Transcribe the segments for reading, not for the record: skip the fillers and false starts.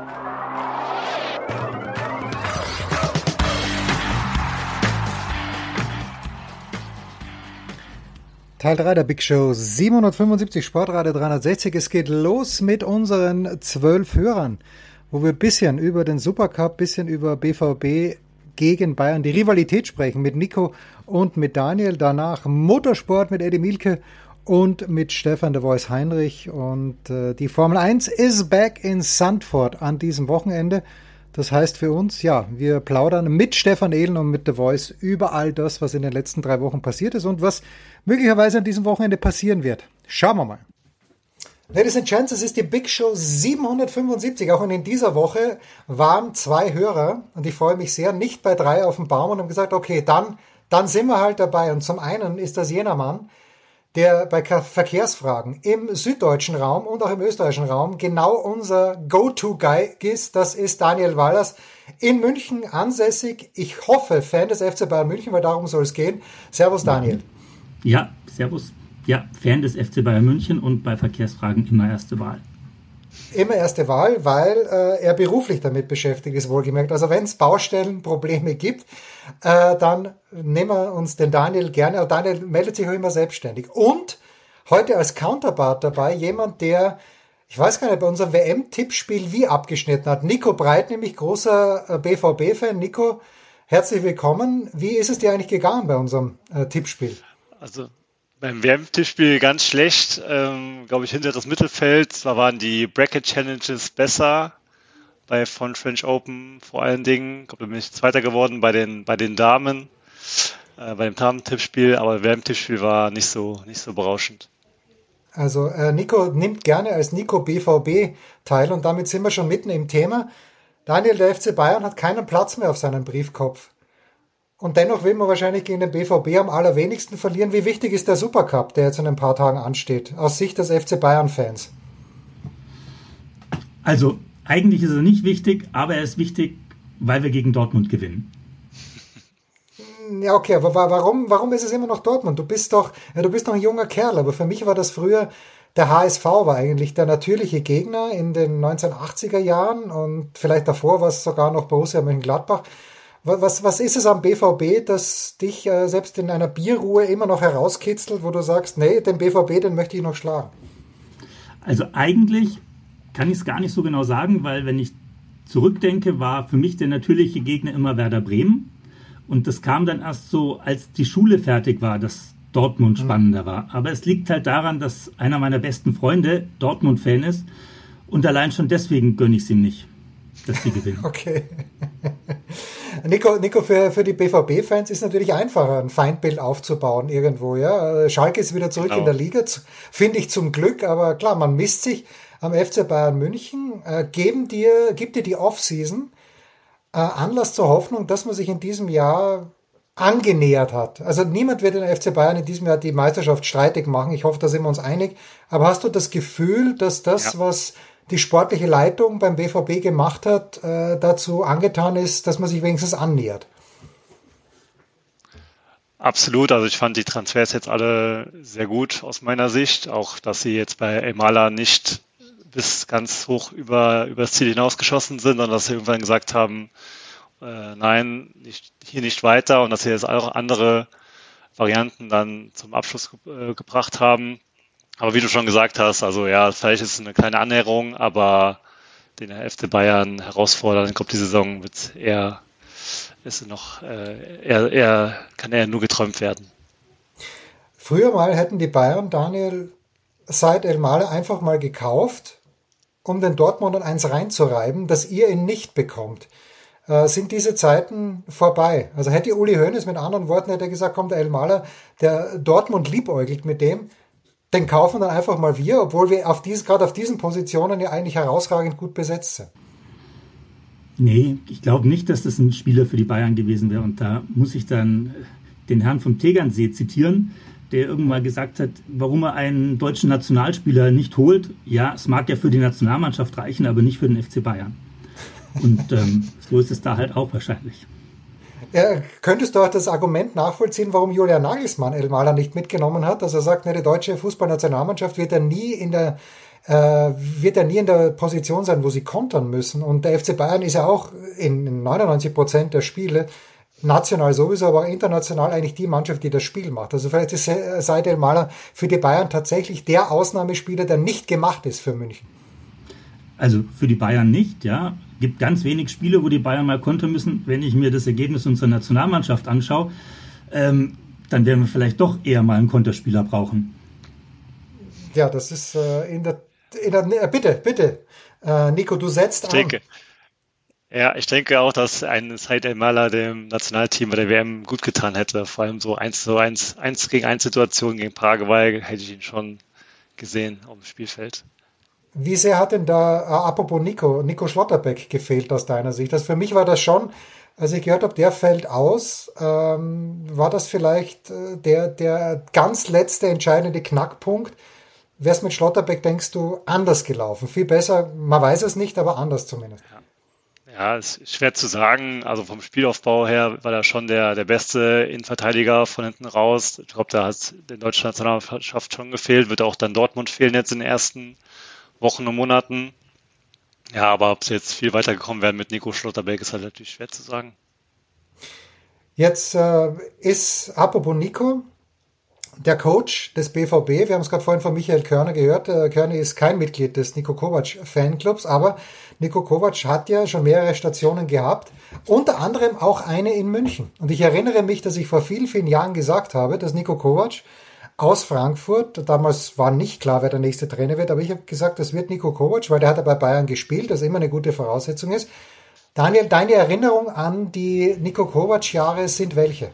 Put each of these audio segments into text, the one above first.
Teil 3 der Big Show 775 Sportradio 360. Es geht los mit unseren 12 Hörern, wo wir ein bisschen über den Supercup, ein bisschen über BVB gegen Bayern, die Rivalität sprechen mit Nico und mit Daniel. Danach Motorsport mit Eddie Mielke und mit Stefan de Voice Heinrich. Und die Formel 1 is back in Zandvoort an diesem Wochenende. Das heißt für uns, ja, wir plaudern mit Stefan Ehlen und mit The Voice über all das, was in den letzten 3 Wochen passiert ist und was möglicherweise an diesem Wochenende passieren wird. Schauen wir mal. Ladies and Gents, es ist die Big Show 775. Auch in dieser Woche waren 2 Hörer, und ich freue mich sehr, nicht bei 3 auf dem Baum und haben gesagt, okay, dann sind wir halt dabei. Und zum einen ist das jener Mann, der bei Verkehrsfragen im süddeutschen Raum und auch im österreichischen Raum genau unser Go-To-Guy ist. Das ist Daniel Wallers, in München ansässig. Ich hoffe, Fan des FC Bayern München, weil darum soll es gehen. Servus, Daniel. Ja, servus. Ja, Fan des FC Bayern München und bei Verkehrsfragen immer erste Wahl. Immer erste Wahl, weil er beruflich damit beschäftigt ist, wohlgemerkt. Also wenn es Baustellenprobleme gibt, dann nehmen wir uns den Daniel gerne. Daniel meldet sich auch immer selbstständig. Und heute als Counterpart dabei jemand, der, ich weiß gar nicht, bei unserem WM-Tippspiel wie abgeschnitten hat. Nico Breit, nämlich großer BVB-Fan. Nico, herzlich willkommen. Wie ist es dir eigentlich gegangen bei unserem Tippspiel? Also beim WM-Tippspiel ganz schlecht, glaube ich, hinteres Mittelfeld. Zwar waren die Bracket-Challenges besser, von French Open vor allen Dingen. Ich glaube, da bin ich Zweiter geworden bei den Damen, bei dem Damen-Tippspiel, aber WM-Tippspiel war nicht so berauschend. Also Nico nimmt gerne als Nico BVB teil und damit sind wir schon mitten im Thema. Daniel, der FC Bayern hat keinen Platz mehr auf seinem Briefkopf. Und dennoch will man wahrscheinlich gegen den BVB am allerwenigsten verlieren. Wie wichtig ist der Supercup, der jetzt in ein paar Tagen ansteht, aus Sicht des FC Bayern-Fans? Also, eigentlich ist er nicht wichtig, aber er ist wichtig, weil wir gegen Dortmund gewinnen. Ja, okay, aber warum ist es immer noch Dortmund? Du bist doch ein junger Kerl, aber für mich war das früher, der HSV war eigentlich der natürliche Gegner in den 1980er Jahren und vielleicht davor war es sogar noch Borussia Mönchengladbach. Was ist es am BVB, das dich selbst in einer Bierruhe immer noch herauskitzelt, wo du sagst, nee, den BVB, den möchte ich noch schlagen? Also eigentlich kann ich es gar nicht so genau sagen, weil wenn ich zurückdenke, war für mich der natürliche Gegner immer Werder Bremen. Und das kam dann erst so, als die Schule fertig war, dass Dortmund spannender war. Aber es liegt halt daran, dass einer meiner besten Freunde Dortmund-Fan ist. Und allein schon deswegen gönne ich es ihm nicht, dass die gewinnen. Okay. Nico, für die BVB-Fans ist natürlich einfacher, ein Feindbild aufzubauen irgendwo. Ja, Schalke ist wieder zurück in der Liga, finde ich zum Glück. Aber klar, man misst sich am FC Bayern München. Gibt dir die Offseason Anlass zur Hoffnung, dass man sich in diesem Jahr angenähert hat? Also niemand wird den FC Bayern in diesem Jahr die Meisterschaft streitig machen. Ich hoffe, da sind wir uns einig. Aber hast du das Gefühl, dass was die sportliche Leitung beim BVB gemacht hat, dazu angetan ist, dass man sich wenigstens annähert? Absolut, also ich fand die Transfers jetzt alle sehr gut aus meiner Sicht, auch dass sie jetzt bei Elmala nicht bis ganz hoch über das Ziel hinausgeschossen sind, sondern dass sie irgendwann gesagt haben, nein, nicht weiter, und dass sie jetzt auch andere Varianten dann zum Abschluss gebracht haben. Aber wie du schon gesagt hast, also ja, vielleicht ist es eine kleine Annäherung, aber den FC Bayern herausfordern, ich glaube, die Saison wird kann eher nur geträumt werden. Früher mal hätten die Bayern, Daniel, seit Elmale einfach mal gekauft, um den Dortmundern eins reinzureiben, dass ihr ihn nicht bekommt. Sind diese Zeiten vorbei? Also hätte Uli Hoeneß, mit anderen Worten, hätte er gesagt, komm, der Elmaler, der Dortmund liebäugelt mit dem, den kaufen dann einfach mal wir, obwohl wir gerade auf diesen Positionen ja eigentlich herausragend gut besetzt sind. Nee, ich glaube nicht, dass das ein Spieler für die Bayern gewesen wäre. Und da muss ich dann den Herrn vom Tegernsee zitieren, der irgendwann mal gesagt hat, warum er einen deutschen Nationalspieler nicht holt. Ja, es mag ja für die Nationalmannschaft reichen, aber nicht für den FC Bayern. Und so ist es da halt auch wahrscheinlich. Ja, könntest du auch das Argument nachvollziehen, warum Julian Nagelsmann Elmaler nicht mitgenommen hat? Also er sagt, ne, die deutsche Fußballnationalmannschaft wird ja nie in wird er nie in der Position sein, wo sie kontern müssen. Und der FC Bayern ist ja auch in 99% der Spiele national sowieso, aber international eigentlich die Mannschaft, die das Spiel macht. Also vielleicht ist Said Elmalah für die Bayern tatsächlich der Ausnahmespieler, der nicht gemacht ist für München. Also für die Bayern nicht, ja. Gibt ganz wenig Spiele, wo die Bayern mal kontern müssen. Wenn ich mir das Ergebnis unserer Nationalmannschaft anschaue, dann werden wir vielleicht doch eher mal einen Konterspieler brauchen. Ja, das ist bitte, Nico, du setzt an. Ich denke auch, dass ein Said Elmalah dem Nationalteam bei der WM gut getan hätte. Vor allem so 1 gegen 1 Situationen gegen Paraguay hätte ich ihn schon gesehen auf dem Spielfeld. Wie sehr hat denn da, apropos Nico Schlotterbeck gefehlt aus deiner Sicht? Also für mich war das schon, als ich gehört habe, der fällt aus, war das vielleicht der ganz letzte entscheidende Knackpunkt? Wäre es mit Schlotterbeck, denkst du, anders gelaufen? Viel besser, man weiß es nicht, aber anders zumindest. Ja, ist schwer zu sagen. Also vom Spielaufbau her war er schon der beste Innenverteidiger von hinten raus. Ich glaube, da hat der deutschen Nationalmannschaft schon gefehlt. Wird auch dann Dortmund fehlen jetzt in den ersten Wochen und Monaten. Ja, aber ob sie jetzt viel weitergekommen werden mit Nico Schlotterbeck, ist halt natürlich schwer zu sagen. Jetzt ist, apropos Nico, der Coach des BVB, wir haben es gerade vorhin von Michael Körner gehört, Körner ist kein Mitglied des Niko Kovac Fanclubs, aber Niko Kovac hat ja schon mehrere Stationen gehabt, unter anderem auch eine in München. Und ich erinnere mich, dass ich vor vielen, vielen Jahren gesagt habe, dass Niko Kovac aus Frankfurt, damals war nicht klar, wer der nächste Trainer wird, aber ich habe gesagt, das wird Niko Kovac, weil der hat ja bei Bayern gespielt, das immer eine gute Voraussetzung ist. Daniel, deine Erinnerung an die Niko Kovac-Jahre sind welche?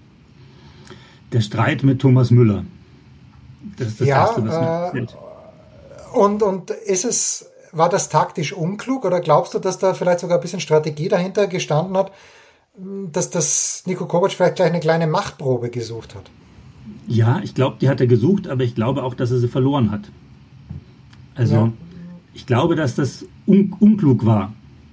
Der Streit mit Thomas Müller. Das ist das Erste, was mir fällt. Und war das taktisch unklug oder glaubst du, dass da vielleicht sogar ein bisschen Strategie dahinter gestanden hat, dass das Niko Kovac vielleicht gleich eine kleine Machtprobe gesucht hat? Ja, ich glaube, die hat er gesucht, aber ich glaube auch, dass er sie verloren hat. Also, Ich glaube, dass das unklug war.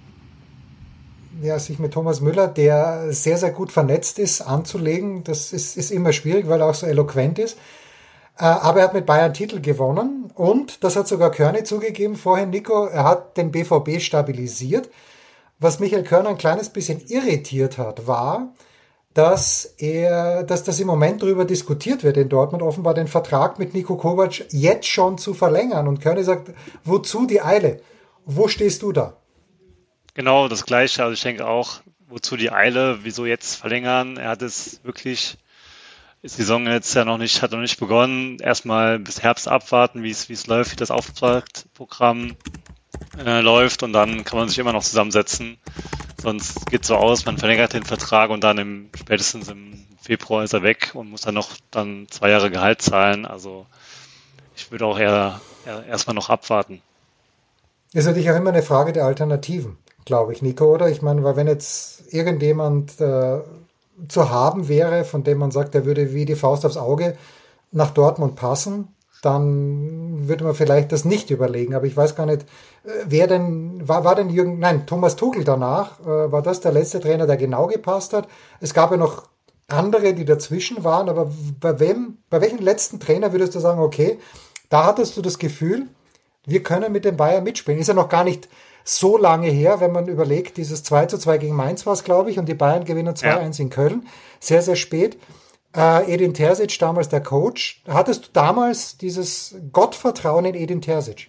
Ja, sich mit Thomas Müller, der sehr, sehr gut vernetzt ist, anzulegen, das ist immer schwierig, weil er auch so eloquent ist. Aber er hat mit Bayern Titel gewonnen und, das hat sogar Körny zugegeben vorhin, Nico, er hat den BVB stabilisiert. Was Michael Körner ein kleines bisschen irritiert hat, war, dass das im Moment darüber diskutiert wird in Dortmund, offenbar den Vertrag mit Niko Kovac jetzt schon zu verlängern. Und Körny sagt, wozu die Eile? Wo stehst du da? Genau, das Gleiche. Also ich denke auch, wozu die Eile, wieso jetzt verlängern? Er hat es wirklich, die Saison jetzt ja hat noch nicht begonnen. Erstmal bis Herbst abwarten, wie es läuft, wie das Auftaktprogramm läuft und dann kann man sich immer noch zusammensetzen. Sonst geht es so aus, man verlängert den Vertrag und dann spätestens im Februar ist er weg und muss dann 2 Jahre Gehalt zahlen. Also ich würde auch eher erstmal noch abwarten. Ist natürlich auch immer eine Frage der Alternativen, glaube ich, Nico, oder? Ich meine, weil wenn jetzt irgendjemand zu haben wäre, von dem man sagt, der würde wie die Faust aufs Auge nach Dortmund passen, dann würde man vielleicht das nicht überlegen. Aber ich weiß gar nicht, wer denn, war denn Thomas Tuchel danach, war das der letzte Trainer, der genau gepasst hat? Es gab ja noch andere, die dazwischen waren, aber bei welchem letzten Trainer würdest du sagen, okay, da hattest du das Gefühl, wir können mit den Bayern mitspielen? Ist ja noch gar nicht so lange her, wenn man überlegt, dieses 2:2 gegen Mainz war es, glaube ich, und die Bayern gewinnen 2:1 in Köln. Sehr, sehr spät. Edin Terzic, damals der Coach. Hattest du damals dieses Gottvertrauen in Edin Terzic?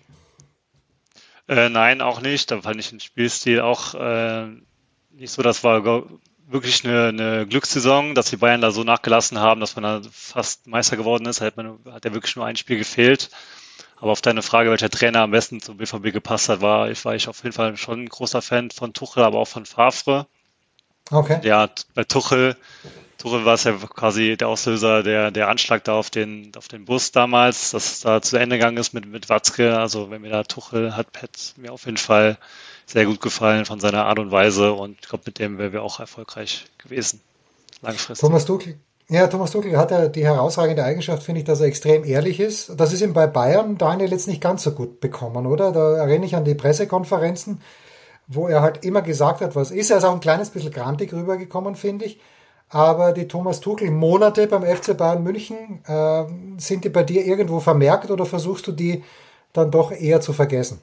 Nein, auch nicht. Da fand ich den Spielstil auch nicht so. Das war wirklich eine Glückssaison, dass die Bayern da so nachgelassen haben, dass man da fast Meister geworden ist. Hat ja wirklich nur ein Spiel gefehlt. Aber auf deine Frage, welcher Trainer am besten zum BVB gepasst hat, war ich auf jeden Fall schon ein großer Fan von Tuchel, aber auch von Favre. Okay. Ja, bei Tuchel war es ja quasi der Auslöser, der Anschlag da auf den Bus damals, dass es da zu Ende gegangen ist mit Watzke. Also wenn mir da Tuchel hat mir auf jeden Fall sehr gut gefallen von seiner Art und Weise und ich glaube, mit dem wären wir auch erfolgreich gewesen, langfristig. Thomas Tuchel hat ja die herausragende Eigenschaft, finde ich, dass er extrem ehrlich ist. Das ist ihm bei Bayern, Daniel, jetzt nicht ganz so gut bekommen, oder? Da erinnere ich an die Pressekonferenzen, wo er halt immer gesagt hat, was ist. Er ist auch ein kleines bisschen grantig rübergekommen, finde ich. Aber die Thomas Tuchel-Monate beim FC Bayern München, sind die bei dir irgendwo vermerkt oder versuchst du die dann doch eher zu vergessen?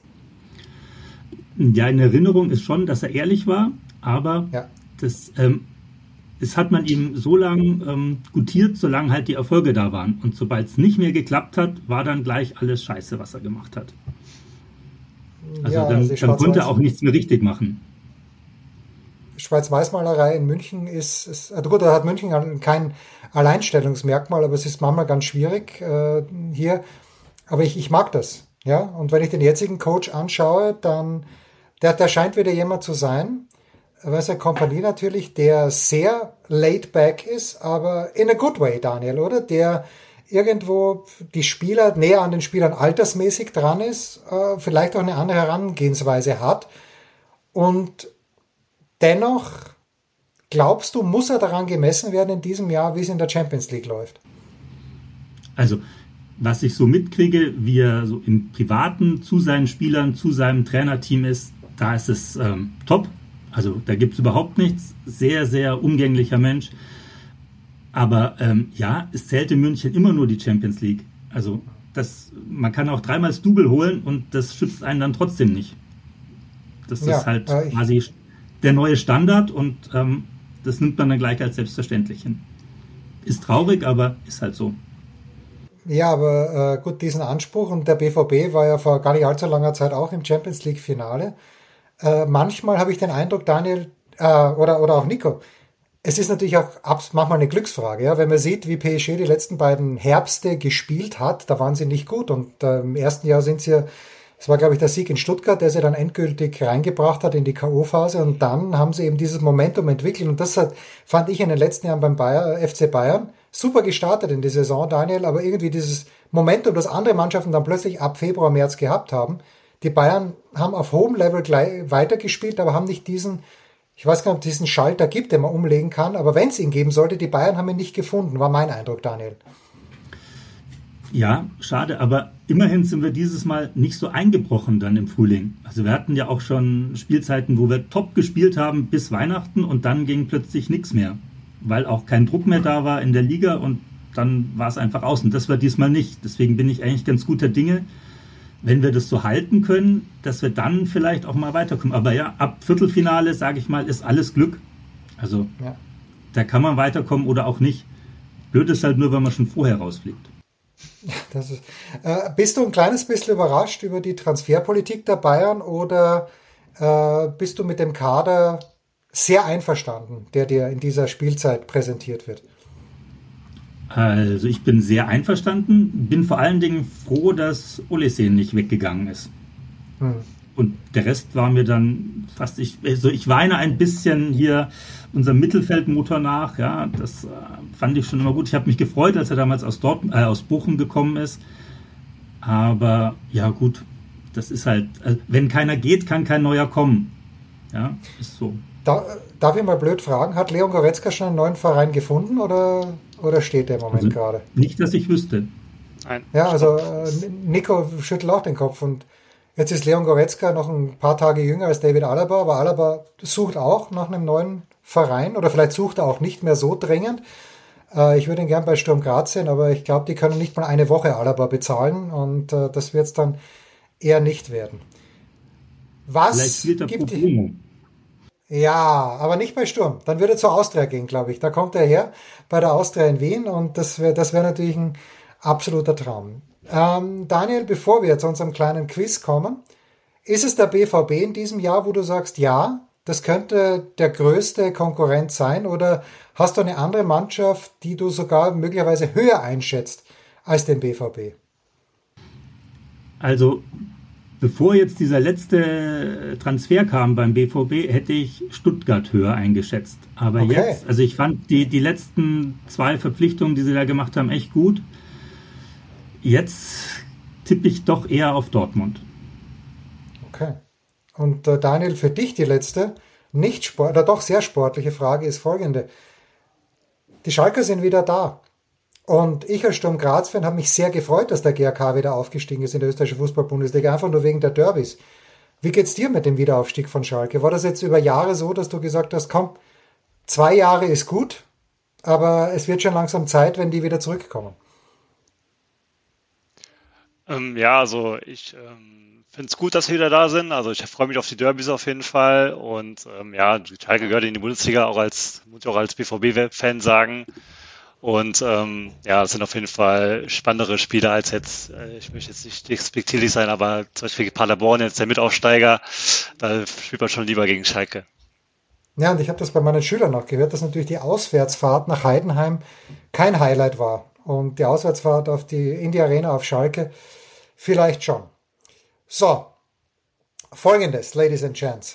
Ja, in Erinnerung ist schon, dass er ehrlich war, aber Ja, es hat man ihm so lange gutiert, solange halt die Erfolge da waren. Und sobald es nicht mehr geklappt hat, war dann gleich alles scheiße, was er gemacht hat. Also ja, also die dann konnte er Schwarz-Weiß. auch nichts mehr richtig machen. Schwarz-Weiß-Malerei in München ist also gut, da hat München kein Alleinstellungsmerkmal, aber es ist manchmal ganz schwierig hier. Aber ich mag das. Ja, und wenn ich den jetzigen Coach anschaue, dann, der scheint wieder jemand zu sein, was Kompanie natürlich, der sehr laid back ist, aber in a good way, Daniel, oder? Der irgendwo die Spieler näher an den Spielern altersmäßig dran ist, vielleicht auch eine andere Herangehensweise hat und dennoch glaubst du, muss er daran gemessen werden in diesem Jahr, wie es in der Champions League läuft? Also, was ich so mitkriege, wie er so im Privaten zu seinen Spielern, zu seinem Trainerteam ist, da ist es top. Also, da gibt es überhaupt nichts. Sehr, sehr umgänglicher Mensch. Aber ja, es zählt in München immer nur die Champions League. Also, man kann auch dreimal das Double holen und das schützt einen dann trotzdem nicht. Das ist Ja, halt quasi der neue Standard und das nimmt man dann gleich als selbstverständlich hin. Ist traurig, aber ist halt so. ja, aber gut, diesen Anspruch und der BVB war ja vor gar nicht allzu langer Zeit auch im Champions League Finale. Manchmal habe ich den Eindruck, Daniel, oder auch Nico, es ist natürlich auch manchmal eine Glücksfrage, ja, wenn man sieht, wie PSG die letzten beiden Herbste gespielt hat, da waren sie nicht gut und im ersten Jahr sind sie, es war glaube ich der Sieg in Stuttgart, der sie dann endgültig reingebracht hat in die K.O.-Phase und dann haben sie eben dieses Momentum entwickelt und fand ich in den letzten Jahren beim FC Bayern super gestartet in die Saison, Daniel, aber irgendwie dieses Momentum, das andere Mannschaften dann plötzlich ab Februar, März gehabt haben. Die Bayern haben auf hohem Level gleich weitergespielt, aber haben nicht diesen, ich weiß gar nicht, ob es diesen Schalter gibt, den man umlegen kann, aber wenn es ihn geben sollte, die Bayern haben ihn nicht gefunden, war mein Eindruck, Daniel. Ja, schade, aber immerhin sind wir dieses Mal nicht so eingebrochen dann im Frühling. Also wir hatten ja auch schon Spielzeiten, wo wir top gespielt haben bis Weihnachten und dann ging plötzlich nichts mehr, weil auch kein Druck mehr da war in der Liga und dann war es einfach aus. Und das war diesmal nicht. Deswegen bin ich eigentlich ganz guter Dinge, wenn wir das so halten können, dass wir dann vielleicht auch mal weiterkommen. Aber ja, ab Viertelfinale, sage ich mal, ist alles Glück. Also Ja. da kann man weiterkommen oder auch nicht. Blöd ist halt nur, wenn man schon vorher rausfliegt. Das ist, bist du ein kleines bisschen überrascht über die Transferpolitik der Bayern oder bist du mit dem Kader sehr einverstanden, der dir in dieser Spielzeit präsentiert wird? Also ich bin sehr einverstanden, bin vor allen Dingen froh, dass Olesen nicht weggegangen ist. Hm. Und der Rest war mir dann fast, ich weine ein bisschen hier unserem Mittelfeldmotor nach, ja, das fand ich schon immer gut. Ich habe mich gefreut, als er damals aus Bochum gekommen ist. Aber ja gut, das ist halt, wenn keiner geht, kann kein neuer kommen. Ja, ist so. Darf ich mal blöd fragen, hat Leon Goretzka schon einen neuen Verein gefunden oder steht der im Moment Also gerade? nicht, dass ich wüsste. Nein, Ja, also stopp. Nico schüttelt auch den Kopf und jetzt ist Leon Goretzka noch ein paar Tage jünger als David Alaba, aber Alaba sucht auch nach einem neuen Verein oder vielleicht sucht er auch nicht mehr so dringend. Ich würde ihn gern bei Sturm Graz sehen, aber ich glaube, die können nicht mal eine Woche Alaba bezahlen und das wird es dann eher nicht werden. Vielleicht Was spielt er pro gibt die? bono. Ja, aber nicht bei Sturm. Dann würde er zur Austria gehen, glaube ich. Da kommt er her bei der Austria in Wien und das wär natürlich ein absoluter Traum. Daniel, bevor wir zu unserem kleinen Quiz kommen, ist es der BVB in diesem Jahr, wo du sagst, ja, das könnte der größte Konkurrent sein oder hast du eine andere Mannschaft, die du sogar möglicherweise höher einschätzt als den BVB? Also bevor jetzt dieser letzte Transfer kam beim BVB, hätte ich Stuttgart höher eingeschätzt. Aber Okay, jetzt, also ich fand die letzten zwei Verpflichtungen, die sie da gemacht haben, echt gut. Jetzt tippe ich doch eher auf Dortmund. okay. Und Daniel, für dich die letzte, nicht Sport, oder doch sehr sportliche Frage ist folgende. Die Schalker sind wieder da. Und ich als Sturm Graz-Fan habe mich sehr gefreut, dass der GAK wieder aufgestiegen ist in der österreichischen Fußball-Bundesliga, einfach nur wegen der Derbys. Wie geht's dir mit dem Wiederaufstieg von Schalke? War das jetzt über Jahre so, dass du gesagt hast, komm, 2 Jahre ist gut, aber es wird schon langsam Zeit, wenn die wieder zurückkommen? Ja, also ich finde es gut, dass wir wieder da sind. Also ich freue mich auf die Derbys auf jeden Fall. Und ja, Schalke gehört in die Bundesliga, muss ich auch als BVB-Fan sagen. Und ja, das sind auf jeden Fall spannendere Spiele als jetzt, ich möchte jetzt nicht despektierlich sein, aber zum Beispiel Paderborn, jetzt der Mitaufsteiger, da spielt man schon lieber gegen Schalke. Ja, und ich habe das bei meinen Schülern noch gehört, dass natürlich die Auswärtsfahrt nach Heidenheim kein Highlight war. Und die Auswärtsfahrt in die Arena auf Schalke vielleicht schon. So, Folgendes, Ladies and Gents.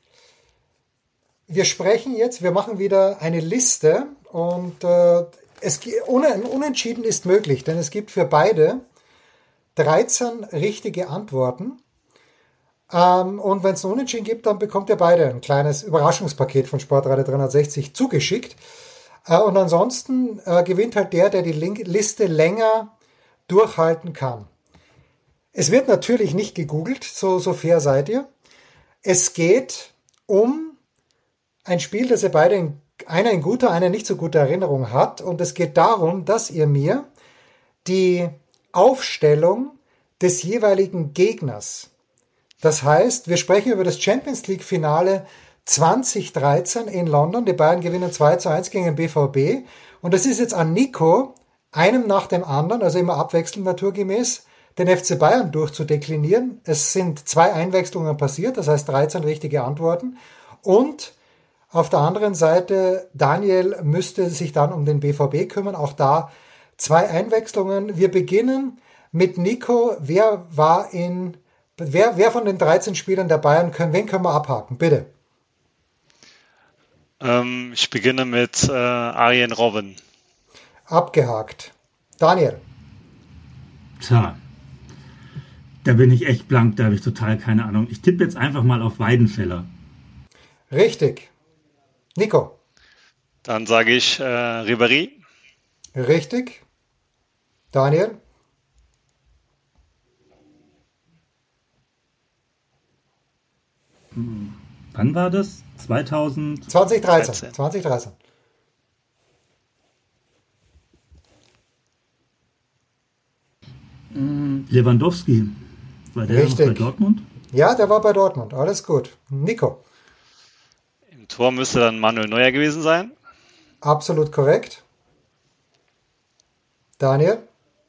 Wir machen wieder eine Liste und Unentschieden ist möglich, denn es gibt für beide 13 richtige Antworten. Und wenn es ein Unentschieden gibt, dann bekommt ihr beide ein kleines Überraschungspaket von Sportradio 360 zugeschickt. Und ansonsten gewinnt halt der die Liste länger durchhalten kann. Es wird natürlich nicht gegoogelt, so fair seid ihr. Es geht um ein Spiel, das ihr beide einer in guter, einer nicht so guter Erinnerung hat. Und es geht darum, dass ihr mir die Aufstellung des jeweiligen Gegners, das heißt, wir sprechen über das Champions League Finale 2013 in London. Die Bayern gewinnen 2:1 gegen den BVB. Und das ist jetzt an Nico, einem nach dem anderen, also immer abwechselnd naturgemäß, den FC Bayern durchzudeklinieren. Es sind 2 Einwechslungen passiert, das heißt 13 richtige Antworten. Und auf der anderen Seite, Daniel müsste sich dann um den BVB kümmern. Auch da 2 Einwechslungen. Wir beginnen mit Nico. Wer von den 13 Spielern der Bayern, wen können wir abhaken? Bitte. Ich beginne mit Arjen Robben. Abgehakt. Daniel. Tja, da bin ich echt blank, da habe ich total keine Ahnung. Ich tippe jetzt einfach mal auf Weidenfeller. Richtig. Nico. Dann sage ich Ribéry. Richtig. Daniel. Wann war das? 2013. Lewandowski. War der noch bei Dortmund? Ja, der war bei Dortmund. Alles gut. Nico. Im Tor müsste dann Manuel Neuer gewesen sein. Absolut korrekt. Daniel.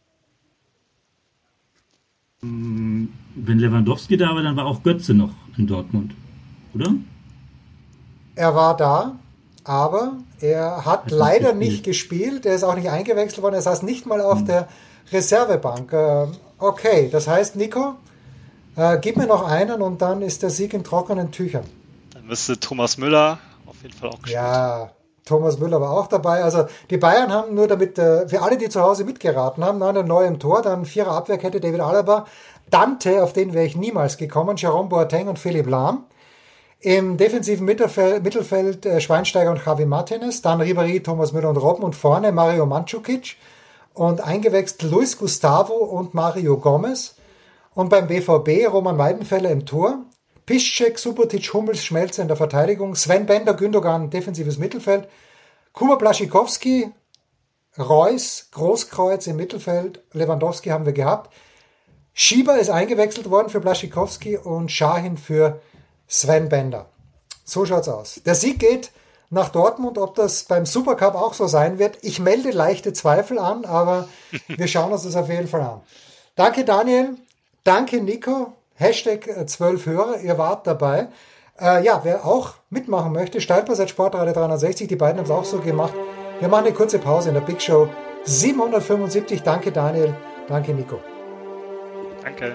Wenn Lewandowski da war, dann war auch Götze noch in Dortmund, oder? Er war da, aber er hat leider nicht gespielt. Er ist auch nicht eingewechselt worden. Er saß nicht mal auf der Reservebank. Okay, das heißt, Nico, gib mir noch einen und dann ist der Sieg in trockenen Tüchern. Dann müsste Thomas Müller auf jeden Fall auch gespielt. Ja, Thomas Müller war auch dabei. Also die Bayern haben nur damit, für alle, die zu Hause mitgeraten haben, einen neuen Tor, dann 4er Abwehrkette, David Alaba, Dante, auf den wäre ich niemals gekommen, Jerome Boateng und Philipp Lahm. Im defensiven Mittelfeld Schweinsteiger und Javi Martinez, dann Ribéry, Thomas Müller und Robben und vorne Mario Mandzukic und eingewechselt Luis Gustavo und Mario Gomez. Und beim BVB Roman Weidenfeller im Tor, Piszczek, Subotic, Hummels, Schmelzer in der Verteidigung, Sven Bender, Gündogan, defensives Mittelfeld, Kuba Błaszczykowski, Reus, Großkreuz im Mittelfeld, Lewandowski haben wir gehabt. Schieber ist eingewechselt worden für Błaszczykowski und Şahin für Sven Bender. So schaut's aus. Der Sieg geht nach Dortmund. Ob das beim Supercup auch so sein wird, ich melde leichte Zweifel an, aber wir schauen uns das auf jeden Fall an. Danke Daniel, danke Nico, Hashtag 12 Hörer, ihr wart dabei. Ja, wer auch mitmachen möchte, Steilpass Sportradio 360, die beiden haben es auch so gemacht. Wir machen eine kurze Pause in der Big Show 775. Danke Daniel, danke Nico. Danke.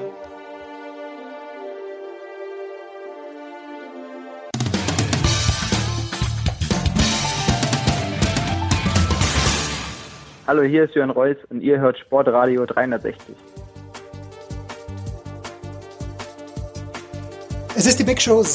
Hallo, hier ist Jörn Reus und ihr hört Sportradio 360. Es ist die Big Show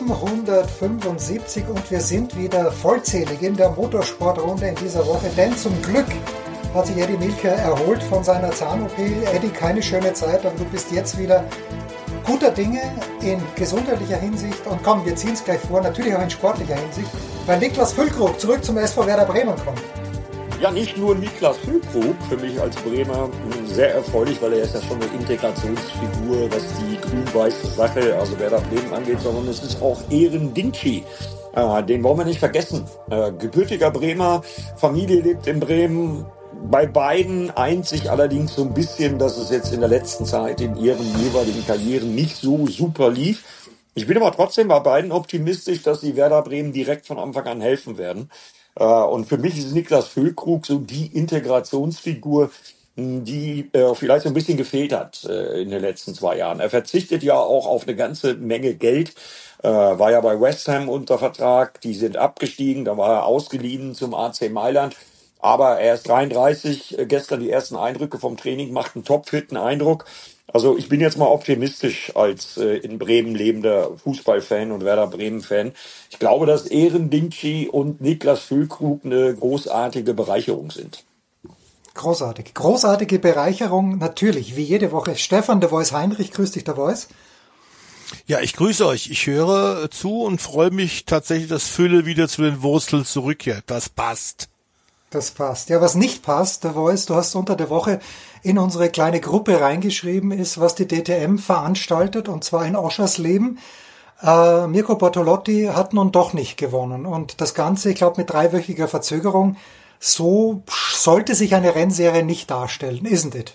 775 und wir sind wieder vollzählig in der Motorsportrunde in dieser Woche, denn zum Glück hat sich Eddie Mielke erholt von seiner Zahn-OP. Eddie, keine schöne Zeit, aber du bist jetzt wieder guter Dinge in gesundheitlicher Hinsicht und komm, wir ziehen es gleich vor, natürlich auch in sportlicher Hinsicht, weil Niklas Füllkrug zurück zum SV Werder Bremen kommt. Ja, nicht nur Niklas Füllkrug, für mich als Bremer sehr erfreulich, weil er ist ja schon eine Integrationsfigur, was die grün-weiße Sache, also Werder Bremen angeht, sondern es ist auch Eren Dinci. Den wollen wir nicht vergessen. Gebürtiger Bremer, Familie lebt in Bremen. Bei beiden eint sich allerdings so ein bisschen, dass es jetzt in der letzten Zeit in ihren jeweiligen Karrieren nicht so super lief. Ich bin aber trotzdem bei beiden optimistisch, dass sie Werder Bremen direkt von Anfang an helfen werden. Und für mich ist Niklas Füllkrug so die Integrationsfigur, die vielleicht so ein bisschen gefehlt hat in den letzten 2 Jahren. Er verzichtet ja auch auf eine ganze Menge Geld, war ja bei West Ham unter Vertrag, die sind abgestiegen, da war er ausgeliehen zum AC Mailand. Aber er ist 33, gestern die ersten Eindrücke vom Training, macht einen topfitten Eindruck. Also ich bin jetzt mal optimistisch als in Bremen lebender Fußballfan und Werder Bremen-Fan. Ich glaube, dass Eren Dinci und Niklas Füllkrug eine großartige Bereicherung sind. Großartig. Großartige Bereicherung, natürlich, wie jede Woche. Stefan, der Voice Heinrich, grüß dich, der Voice. Ja, ich grüße euch. Ich höre zu und freue mich tatsächlich, dass Fülle wieder zu den Wurzeln zurückkehrt. Das passt. Das passt. Ja, was nicht passt, der Voice, du hast unter der Woche in unsere kleine Gruppe reingeschrieben, ist, was die DTM veranstaltet, und zwar in Oschersleben. Mirko Bortolotti hat nun doch nicht gewonnen. Und das Ganze, ich glaube, mit 3-wöchiger Verzögerung, so sollte sich eine Rennserie nicht darstellen, isn't it?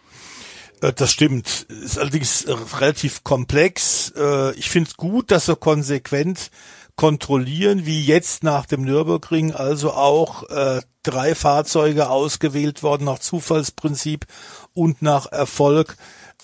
Das stimmt. Ist allerdings relativ komplex. Ich finde es gut, dass er konsequent kontrollieren, wie jetzt nach dem Nürburgring, also auch 3 Fahrzeuge ausgewählt worden nach Zufallsprinzip und nach Erfolg,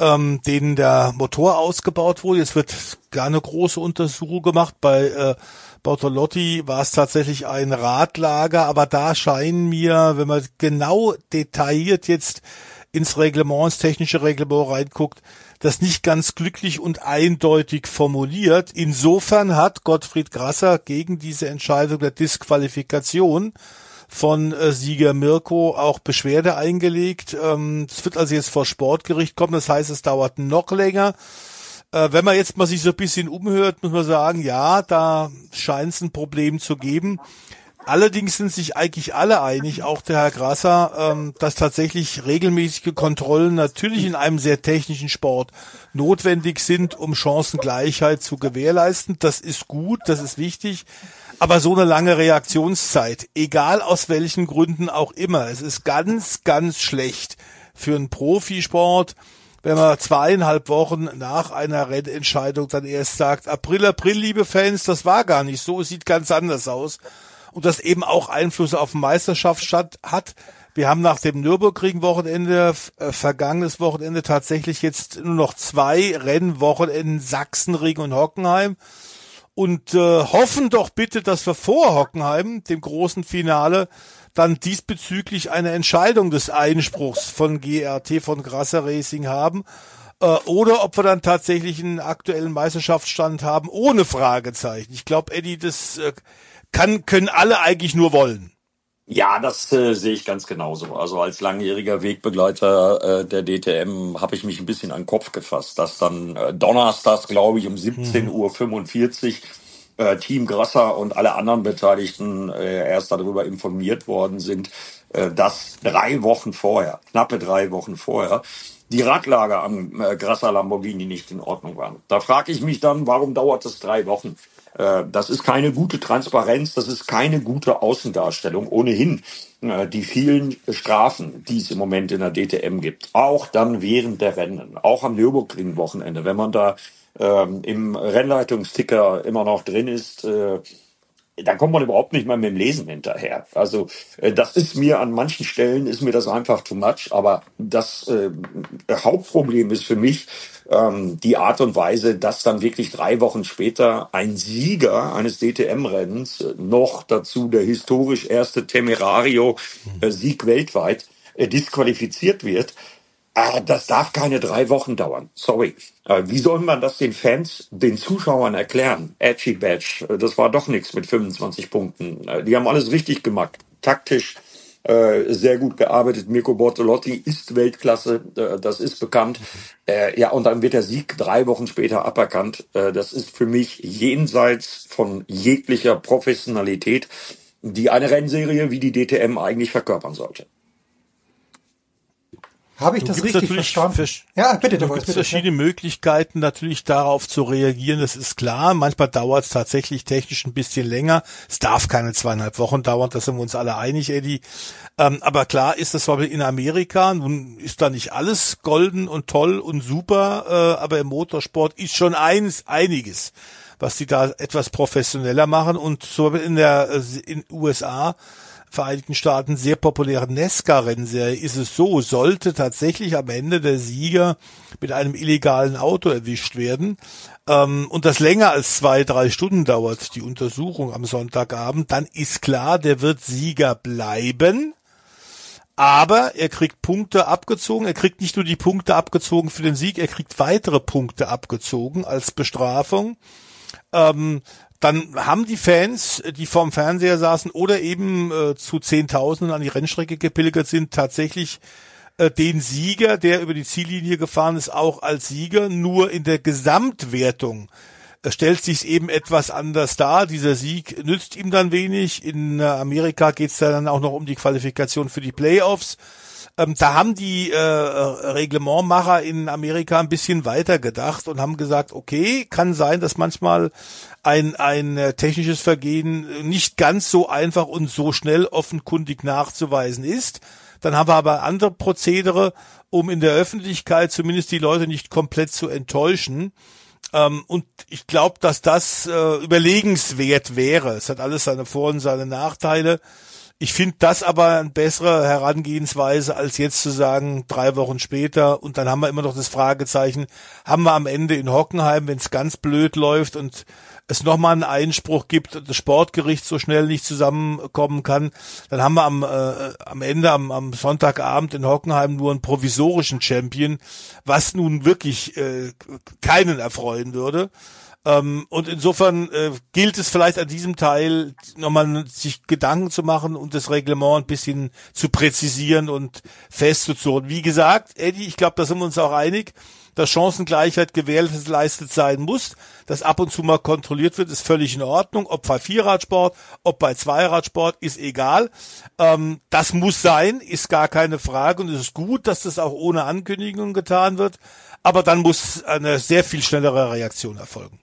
denen der Motor ausgebaut wurde. Jetzt wird gar eine große Untersuchung gemacht. Bei Bortolotti war es tatsächlich ein Radlager, aber da scheinen mir, wenn man genau detailliert jetzt ins Reglement, ins technische Reglement reinguckt, das nicht ganz glücklich und eindeutig formuliert. Insofern hat Gottfried Grasser gegen diese Entscheidung der Disqualifikation von Sieger Mirko auch Beschwerde eingelegt. Es wird also jetzt vor Sportgericht kommen, das heißt, es dauert noch länger. Wenn man jetzt mal sich so ein bisschen umhört, muss man sagen, ja, da scheint es ein Problem zu geben. Allerdings sind sich eigentlich alle einig, auch der Herr Grasser, dass tatsächlich regelmäßige Kontrollen natürlich in einem sehr technischen Sport notwendig sind, um Chancengleichheit zu gewährleisten. Das ist gut, das ist wichtig. Aber so eine lange Reaktionszeit, egal aus welchen Gründen auch immer, es ist ganz, ganz schlecht für einen Profisport, wenn man 2,5 Wochen nach einer Rennentscheidung dann erst sagt, April, liebe Fans, das war gar nicht so, es sieht ganz anders aus. Und das eben auch Einfluss auf den Meisterschaftsstand hat. Wir haben nach dem Nürburgring-Wochenende, vergangenes Wochenende, tatsächlich jetzt nur noch 2 Rennwochenenden, Sachsenring und Hockenheim. Und hoffen doch bitte, dass wir vor Hockenheim, dem großen Finale, dann diesbezüglich eine Entscheidung des Einspruchs von GRT, von Grasser Racing haben. Oder ob wir dann tatsächlich einen aktuellen Meisterschaftsstand haben, ohne Fragezeichen. Ich glaube, Eddie, das können alle eigentlich nur wollen. Ja, das sehe ich ganz genauso. Also als langjähriger Wegbegleiter der DTM habe ich mich ein bisschen an den Kopf gefasst, dass dann donnerstags, glaube ich, um 17:45 Uhr Team Grasser und alle anderen Beteiligten erst darüber informiert worden sind, dass 3 Wochen vorher, knappe 3 Wochen vorher, die Radlager am Grasser Lamborghini nicht in Ordnung waren. Da frage ich mich dann, warum dauert es 3 Wochen? Das ist keine gute Transparenz, das ist keine gute Außendarstellung. Ohnehin die vielen Strafen, die es im Moment in der DTM gibt, auch dann während der Rennen, auch am Nürburgring-Wochenende, wenn man da im Rennleitungsticker immer noch drin ist, dann kommt man überhaupt nicht mehr mit dem Lesen hinterher. Also das ist mir an manchen Stellen, ist mir das einfach too much. Aber das Hauptproblem ist für mich die Art und Weise, dass dann wirklich 3 Wochen später ein Sieger eines DTM-Rennens, noch dazu der historisch erste Temerario-Sieg weltweit, disqualifiziert wird. Das darf keine 3 Wochen dauern. Sorry. Wie soll man das den Fans, den Zuschauern erklären? Edgy Badge, das war doch nichts mit 25 Punkten. Die haben alles richtig gemacht. Taktisch sehr gut gearbeitet. Mirko Bortolotti ist Weltklasse, das ist bekannt. Ja, und dann wird der Sieg 3 Wochen später aberkannt. Das ist für mich jenseits von jeglicher Professionalität. die eine Rennserie wie die DTM eigentlich verkörpern sollte. Habe ich das richtig verstanden? Ja, bitte, es gibt verschiedene Möglichkeiten, natürlich darauf zu reagieren, das ist klar. Manchmal dauert es tatsächlich technisch ein bisschen länger. Es darf keine 2,5 Wochen dauern, da sind wir uns alle einig, Eddie. Aber klar ist das in Amerika, nun ist da nicht alles golden und toll und super, aber im Motorsport ist schon einiges, was die da etwas professioneller machen. Und so in den USA, Vereinigten Staaten, sehr populäre NASCAR-Rennserie ist es so, sollte tatsächlich am Ende der Sieger mit einem illegalen Auto erwischt werden und das länger als 2-3 Stunden dauert, die Untersuchung am Sonntagabend, dann ist klar, der wird Sieger bleiben, aber er kriegt Punkte abgezogen, er kriegt nicht nur die Punkte abgezogen für den Sieg, er kriegt weitere Punkte abgezogen als Bestrafung. Dann haben die Fans, die vorm Fernseher saßen oder eben zu Zehntausenden an die Rennstrecke gepilgert sind, tatsächlich den Sieger, der über die Ziellinie gefahren ist, auch als Sieger. Nur in der Gesamtwertung stellt sich's eben etwas anders dar. Dieser Sieg nützt ihm dann wenig. In Amerika geht's dann auch noch um die Qualifikation für die Playoffs. Da haben die Reglementmacher in Amerika ein bisschen weiter gedacht und haben gesagt, okay, kann sein, dass manchmal ein technisches Vergehen nicht ganz so einfach und so schnell offenkundig nachzuweisen ist. Dann haben wir aber andere Prozedere, um in der Öffentlichkeit zumindest die Leute nicht komplett zu enttäuschen. Und ich glaube, dass das überlegenswert wäre. Es hat alles seine Vor- und seine Nachteile. Ich finde das aber eine bessere Herangehensweise, als jetzt zu sagen, 3 Wochen später und dann haben wir immer noch das Fragezeichen, haben wir am Ende in Hockenheim, wenn es ganz blöd läuft und es nochmal einen Einspruch gibt und das Sportgericht so schnell nicht zusammenkommen kann, dann haben wir am Ende, am Sonntagabend in Hockenheim nur einen provisorischen Champion, was nun wirklich keinen erfreuen würde. Und insofern gilt es vielleicht an diesem Teil nochmal sich Gedanken zu machen und das Reglement ein bisschen zu präzisieren und festzuzurren. Wie gesagt, Eddie, ich glaube, da sind wir uns auch einig, dass Chancengleichheit gewährleistet sein muss, dass ab und zu mal kontrolliert wird, ist völlig in Ordnung. Ob bei Vierradsport, ob bei Zweiradsport, ist egal. Das muss sein, ist gar keine Frage und es ist gut, dass das auch ohne Ankündigung getan wird. Aber dann muss eine sehr viel schnellere Reaktion erfolgen.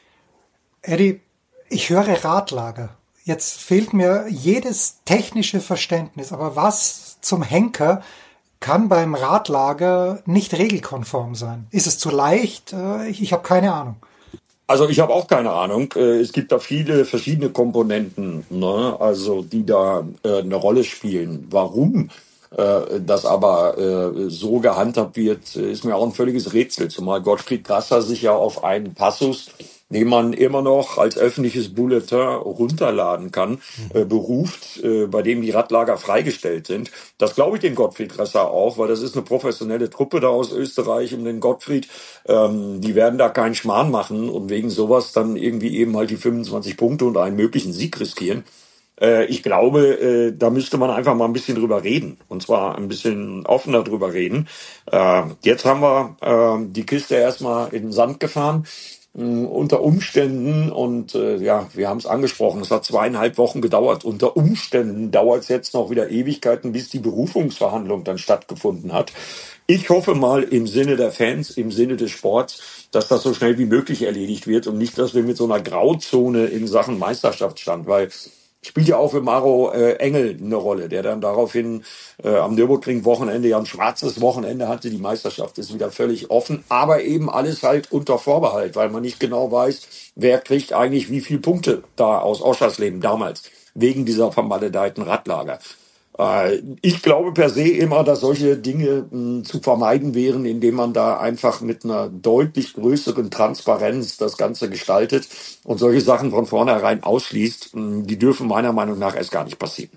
Eddie, ich höre Radlager. Jetzt fehlt mir jedes technische Verständnis. Aber was zum Henker kann beim Radlager nicht regelkonform sein? Ist es zu leicht? Ich habe keine Ahnung. Also ich habe auch keine Ahnung. Es gibt da viele verschiedene Komponenten, ne? Also die da eine Rolle spielen. Warum das aber so gehandhabt wird, ist mir auch ein völliges Rätsel. Zumal Gottfried Gasser sich ja auf einen Passus, den man immer noch als öffentliches Bulletin runterladen kann, beruft, bei dem die Radlager freigestellt sind. Das glaube ich dem Gottfried Gasser auch, weil das ist eine professionelle Truppe da aus Österreich um den Gottfried. Die werden da keinen Schmarrn machen und wegen sowas dann irgendwie eben halt die 25 Punkte und einen möglichen Sieg riskieren. Ich glaube, da müsste man einfach mal ein bisschen drüber reden. Und zwar ein bisschen offener drüber reden. Jetzt haben wir die Kiste erstmal in den Sand gefahren. Unter Umständen, und ja, wir haben es angesprochen, es hat 2,5 Wochen gedauert. Unter Umständen dauert es jetzt noch wieder Ewigkeiten, bis die Berufungsverhandlung dann stattgefunden hat. Ich hoffe mal im Sinne der Fans, im Sinne des Sports, dass das so schnell wie möglich erledigt wird und nicht, dass wir mit so einer Grauzone in Sachen Meisterschaftsstand, weil spielt ja auch für Maro Engel eine Rolle, der dann daraufhin am Nürburgring-Wochenende ja ein schwarzes Wochenende hatte. Die Meisterschaft ist wieder völlig offen, aber eben alles halt unter Vorbehalt, weil man nicht genau weiß, wer kriegt eigentlich wie viele Punkte da aus Oschersleben damals, wegen dieser vermaledeiten Radlager. Ich glaube per se immer, dass solche Dinge zu vermeiden wären, indem man da einfach mit einer deutlich größeren Transparenz das Ganze gestaltet und solche Sachen von vornherein ausschließt. Die dürfen meiner Meinung nach erst gar nicht passieren.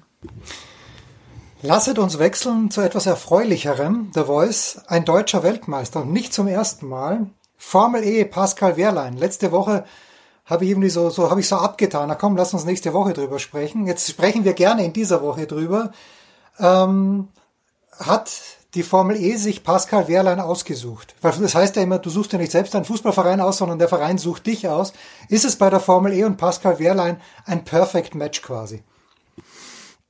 Lasset uns wechseln zu etwas Erfreulicherem. The Voice, ein deutscher Weltmeister und nicht zum ersten Mal. Formel E, Pascal Wehrlein. Letzte Woche habe ich irgendwie so abgetan. Na komm, lass uns nächste Woche drüber sprechen. Jetzt sprechen wir gerne in dieser Woche drüber. Hat die Formel E sich Pascal Wehrlein ausgesucht? Weil das heißt ja immer, du suchst ja nicht selbst einen Fußballverein aus, sondern der Verein sucht dich aus. Ist es bei der Formel E und Pascal Wehrlein ein Perfect Match quasi?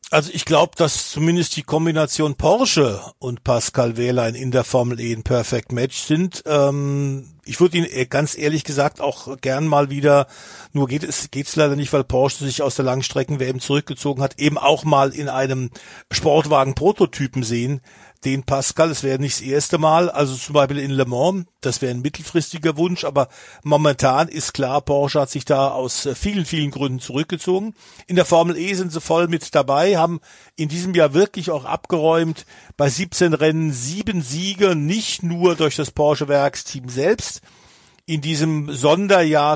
Also ich glaube, dass zumindest die Kombination Porsche und Pascal Wehrlein in der Formel E ein Perfect Match sind. Ich würde ihn ganz ehrlich gesagt auch gern mal wieder, nur geht's leider nicht, weil Porsche sich aus der Langstrecken-WM zurückgezogen hat, eben auch mal in einem Sportwagen-Prototypen sehen, den Pascal. Es wäre nicht das erste Mal, also zum Beispiel in Le Mans, das wäre ein mittelfristiger Wunsch, aber momentan ist klar, Porsche hat sich da aus vielen, vielen Gründen zurückgezogen. In der Formel E sind sie voll mit dabei, haben in diesem Jahr wirklich auch abgeräumt, bei 17 Rennen 7 Siege, nicht nur durch das Porsche-Werksteam selbst. In diesem Sonderjahr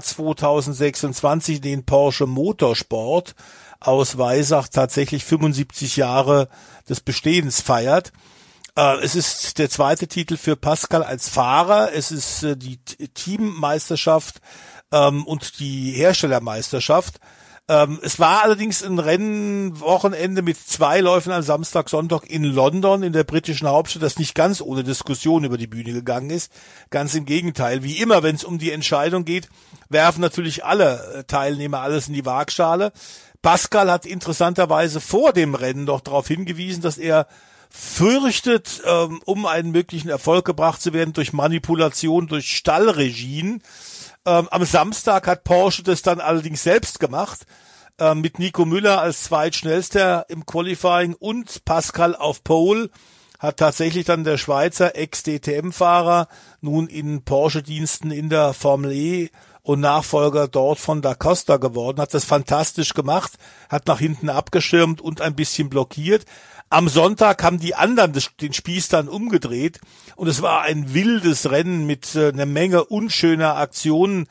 2026, den Porsche Motorsport aus Weissach tatsächlich 75 Jahre des Bestehens feiert. Es ist der zweite Titel für Pascal als Fahrer. Es ist die Teammeisterschaft und die Herstellermeisterschaft. Es war allerdings ein Rennwochenende mit 2 Läufen am Samstag, Sonntag in London, in der britischen Hauptstadt, das nicht ganz ohne Diskussion über die Bühne gegangen ist. Ganz im Gegenteil. Wie immer, wenn es um die Entscheidung geht, werfen natürlich alle Teilnehmer alles in die Waagschale. Pascal hat interessanterweise vor dem Rennen doch darauf hingewiesen, dass er fürchtet, um einen möglichen Erfolg gebracht zu werden durch Manipulation, durch Stallregien. Am Samstag hat Porsche das dann allerdings selbst gemacht, mit Nico Müller als zweitschnellster im Qualifying und Pascal auf Pole, hat tatsächlich dann der Schweizer Ex-DTM-Fahrer nun in Porsche-Diensten in der Formel E und Nachfolger dort von Da Costa geworden, hat das fantastisch gemacht, hat nach hinten abgeschirmt und ein bisschen blockiert. Am Sonntag haben die anderen den Spieß dann umgedreht und es war ein wildes Rennen mit einer Menge unschöner Aktionen.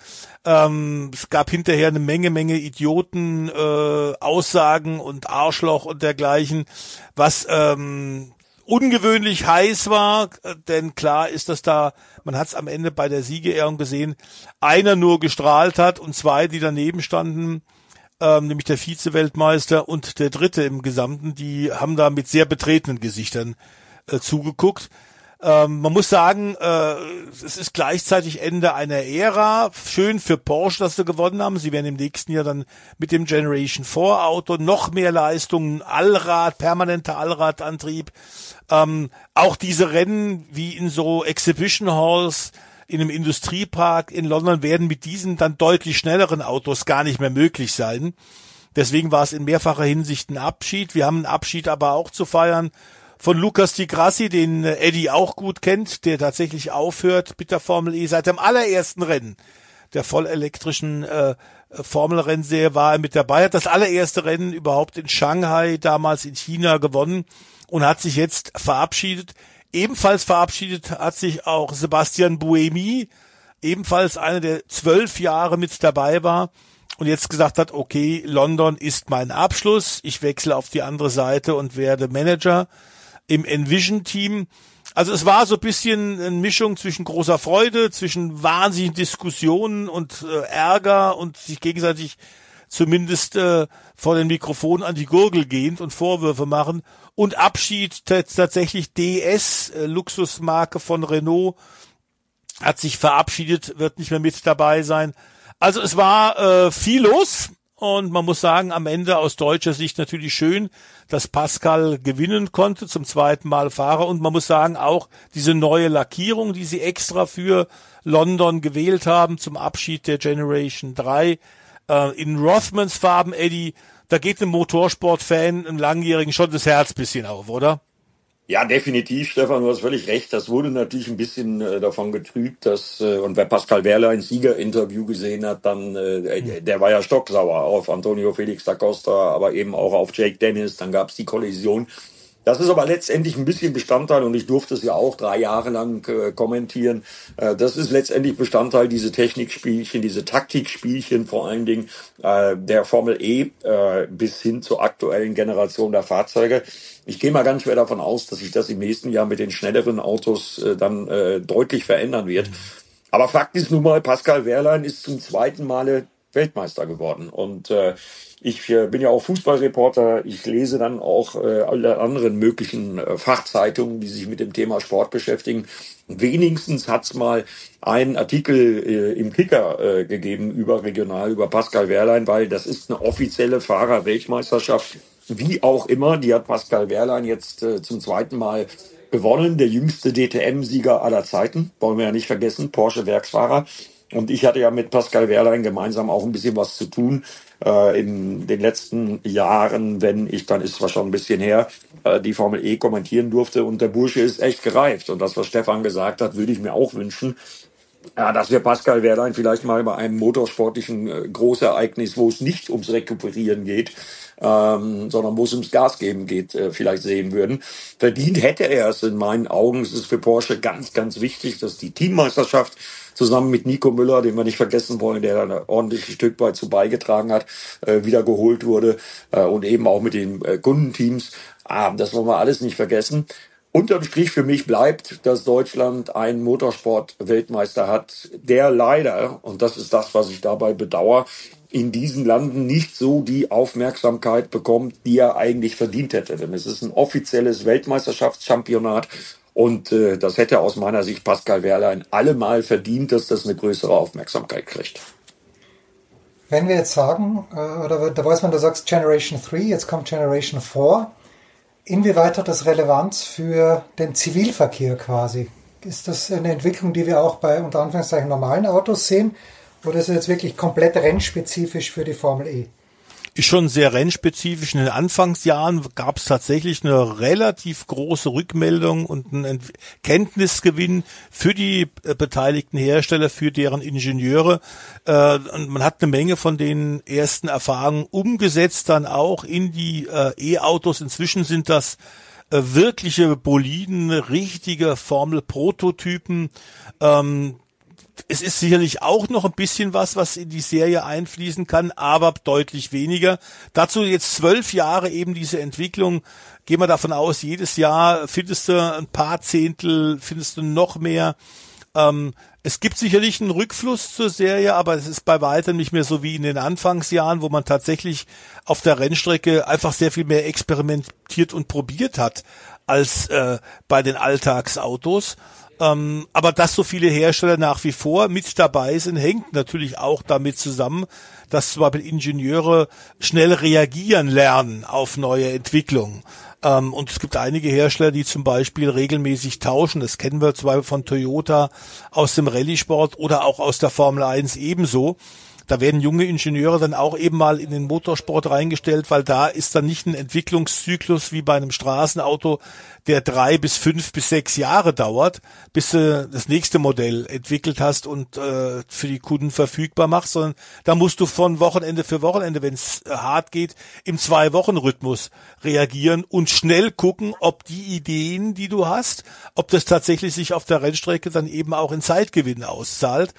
Es gab hinterher eine Menge Idioten, Aussagen und Arschloch und dergleichen, was ungewöhnlich heiß war, denn klar ist, dass da, man hat es am Ende bei der Siegerehrung gesehen, einer nur gestrahlt hat und 2, die daneben standen, nämlich der Vize-Weltmeister und der Dritte im Gesamten, die haben da mit sehr betretenen Gesichtern zugeguckt. Man muss sagen, es ist gleichzeitig Ende einer Ära. Schön für Porsche, dass sie gewonnen haben. Sie werden im nächsten Jahr dann mit dem Generation 4 Auto noch mehr Leistungen, Allrad, permanenter Allradantrieb. Auch diese Rennen wie in so Exhibition Halls in einem Industriepark in London werden mit diesen dann deutlich schnelleren Autos gar nicht mehr möglich sein. Deswegen war es in mehrfacher Hinsicht ein Abschied. Wir haben einen Abschied aber auch zu feiern von Lucas Di Grassi, den Eddie auch gut kennt, der tatsächlich aufhört mit der Formel E. Seit dem allerersten Rennen der vollelektrischen Formelrennserie war er mit dabei, hat das allererste Rennen überhaupt in Shanghai, damals in China, gewonnen und hat sich jetzt verabschiedet. Ebenfalls verabschiedet hat sich auch Sebastian Buemi, ebenfalls einer, der 12 Jahre mit dabei war und jetzt gesagt hat, okay, London ist mein Abschluss, ich wechsle auf die andere Seite und werde Manager im Envision-Team. Also es war so ein bisschen eine Mischung zwischen großer Freude, zwischen wahnsinnigen Diskussionen und Ärger und sich gegenseitig zumindest vor den Mikrofonen an die Gurgel gehend und Vorwürfe machen und Abschied tatsächlich DS, Luxusmarke von Renault, hat sich verabschiedet, wird nicht mehr mit dabei sein. Also es war viel los und man muss sagen, am Ende aus deutscher Sicht natürlich schön, dass Pascal gewinnen konnte, zum zweiten Mal Fahrer und man muss sagen, auch diese neue Lackierung, die sie extra für London gewählt haben zum Abschied der Generation 3, in Rothmans Farben, Eddie, da geht einem Motorsport-Fan, einem Langjährigen schon das Herz bisschen auf, oder? Ja, definitiv, Stefan, du hast völlig recht. Das wurde natürlich ein bisschen davon getrübt, dass, und wer Pascal Wehrlein Siegerinterview gesehen hat, dann, der war ja stocksauer auf Antonio Felix da Costa, aber eben auch auf Jake Dennis, dann gab's die Kollision. Das ist aber letztendlich ein bisschen Bestandteil, und ich durfte es ja auch 3 Jahre lang kommentieren, das ist letztendlich Bestandteil, diese Technikspielchen, diese Taktikspielchen vor allen Dingen der Formel E bis hin zur aktuellen Generation der Fahrzeuge. Ich gehe mal ganz schwer davon aus, dass sich das im nächsten Jahr mit den schnelleren Autos dann deutlich verändern wird. Aber Fakt ist nun mal, Pascal Wehrlein ist zum 2. Male Weltmeister geworden. Und ich bin ja auch Fußballreporter. Ich lese dann auch alle anderen möglichen Fachzeitungen, die sich mit dem Thema Sport beschäftigen. Wenigstens hat's mal einen Artikel im Kicker gegeben überregional über Pascal Wehrlein, weil das ist eine offizielle Fahrerweltmeisterschaft. Wie auch immer, die hat Pascal Wehrlein jetzt zum zweiten Mal gewonnen. Der jüngste DTM-Sieger aller Zeiten, wollen wir ja nicht vergessen, Porsche-Werksfahrer. Und ich hatte ja mit Pascal Wehrlein gemeinsam auch ein bisschen was zu tun in den letzten Jahren, wenn ich, dann ist es zwar schon ein bisschen her, die Formel E kommentieren durfte. Und der Bursche ist echt gereift. Und das, was Stefan gesagt hat, würde ich mir auch wünschen. Ja, dass wir Pascal Wehrlein vielleicht mal bei einem motorsportlichen Großereignis, wo es nicht ums Rekuperieren geht, sondern wo es ums Gas geben geht, vielleicht sehen würden. Verdient hätte er es in meinen Augen. Es ist für Porsche ganz, ganz wichtig, dass die Teammeisterschaft zusammen mit Nico Müller, den wir nicht vergessen wollen, der da ein ordentliches Stück weit zu beigetragen hat, wieder geholt wurde und eben auch mit den Kundenteams. Das wollen wir alles nicht vergessen. Unterm Strich für mich bleibt, dass Deutschland einen Motorsport-Weltmeister hat, der leider, und das ist das, was ich dabei bedauere, in diesen Landen nicht so die Aufmerksamkeit bekommt, die er eigentlich verdient hätte. Denn es ist ein offizielles Weltmeisterschaftschampionat und das hätte aus meiner Sicht Pascal Wehrlein allemal verdient, dass das eine größere Aufmerksamkeit kriegt. Wenn wir jetzt sagen, oder da weiß man, du sagst Generation 3, jetzt kommt Generation 4, inwieweit hat das Relevanz für den Zivilverkehr quasi? Ist das eine Entwicklung, die wir auch bei unter Anführungszeichen normalen Autos sehen? Oder ist es jetzt wirklich komplett rennspezifisch für die Formel E? Ist schon sehr rennspezifisch. In den Anfangsjahren gab es tatsächlich eine relativ große Rückmeldung und einen Kenntnisgewinn für die beteiligten Hersteller, für deren Ingenieure. Und man hat eine Menge von den ersten Erfahrungen umgesetzt, dann auch in die E-Autos. Inzwischen sind das wirkliche Boliden, richtige Formel-Prototypen. Es ist sicherlich auch noch ein bisschen was in die Serie einfließen kann, aber deutlich weniger. Dazu jetzt 12 Jahre eben diese Entwicklung. Gehen wir davon aus, jedes Jahr findest du ein paar Zehntel, findest du noch mehr. Es gibt sicherlich einen Rückfluss zur Serie, aber es ist bei weitem nicht mehr so wie in den Anfangsjahren, wo man tatsächlich auf der Rennstrecke einfach sehr viel mehr experimentiert und probiert hat als bei den Alltagsautos. Aber dass so viele Hersteller nach wie vor mit dabei sind, hängt natürlich auch damit zusammen, dass zum Beispiel Ingenieure schnell reagieren lernen auf neue Entwicklungen. Und es gibt einige Hersteller, die zum Beispiel regelmäßig tauschen. Das kennen wir zum Beispiel von Toyota aus dem Rallye-Sport oder auch aus der Formel 1 ebenso. Da werden junge Ingenieure dann auch eben mal in den Motorsport reingestellt, weil da ist dann nicht ein Entwicklungszyklus wie bei einem Straßenauto, der 3 bis 5 bis 6 Jahre dauert, bis du das nächste Modell entwickelt hast und für die Kunden verfügbar machst, sondern da musst du von Wochenende für Wochenende, wenn es hart geht, im 2-Wochen-Rhythmus reagieren und schnell gucken, ob die Ideen, die du hast, ob das tatsächlich sich auf der Rennstrecke dann eben auch in Zeitgewinn auszahlt.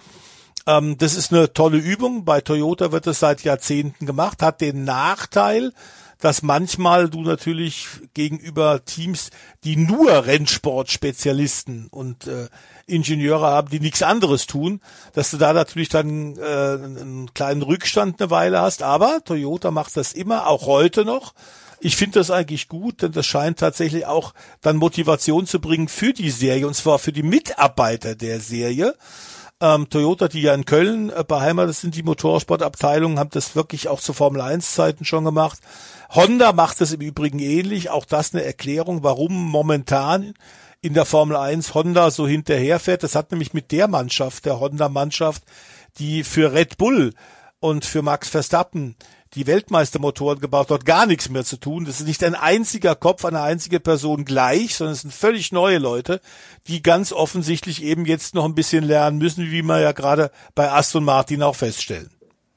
Das ist eine tolle Übung. Bei Toyota wird das seit Jahrzehnten gemacht, hat den Nachteil, dass manchmal du natürlich gegenüber Teams, die nur Rennsportspezialisten und Ingenieure haben, die nichts anderes tun, dass du da natürlich dann einen kleinen Rückstand eine Weile hast. Aber Toyota macht das immer, auch heute noch. Ich finde das eigentlich gut, denn das scheint tatsächlich auch dann Motivation zu bringen für die Serie, und zwar für die Mitarbeiter der Serie. Toyota, die ja in Köln beheimatet sind, die Motorsportabteilung, haben das wirklich auch zu Formel-1-Zeiten schon gemacht. Honda macht das im Übrigen ähnlich. Auch das eine Erklärung, warum momentan in der Formel 1 Honda so hinterherfährt. Das hat nämlich mit der Mannschaft, der Honda-Mannschaft, die für Red Bull und für Max Verstappen die Weltmeistermotoren gebaut hat, gar nichts mehr zu tun. Das ist nicht ein einziger Kopf, eine einzige Person gleich, sondern es sind völlig neue Leute, die ganz offensichtlich eben jetzt noch ein bisschen lernen müssen, wie wir ja gerade bei Aston Martin auch feststellen.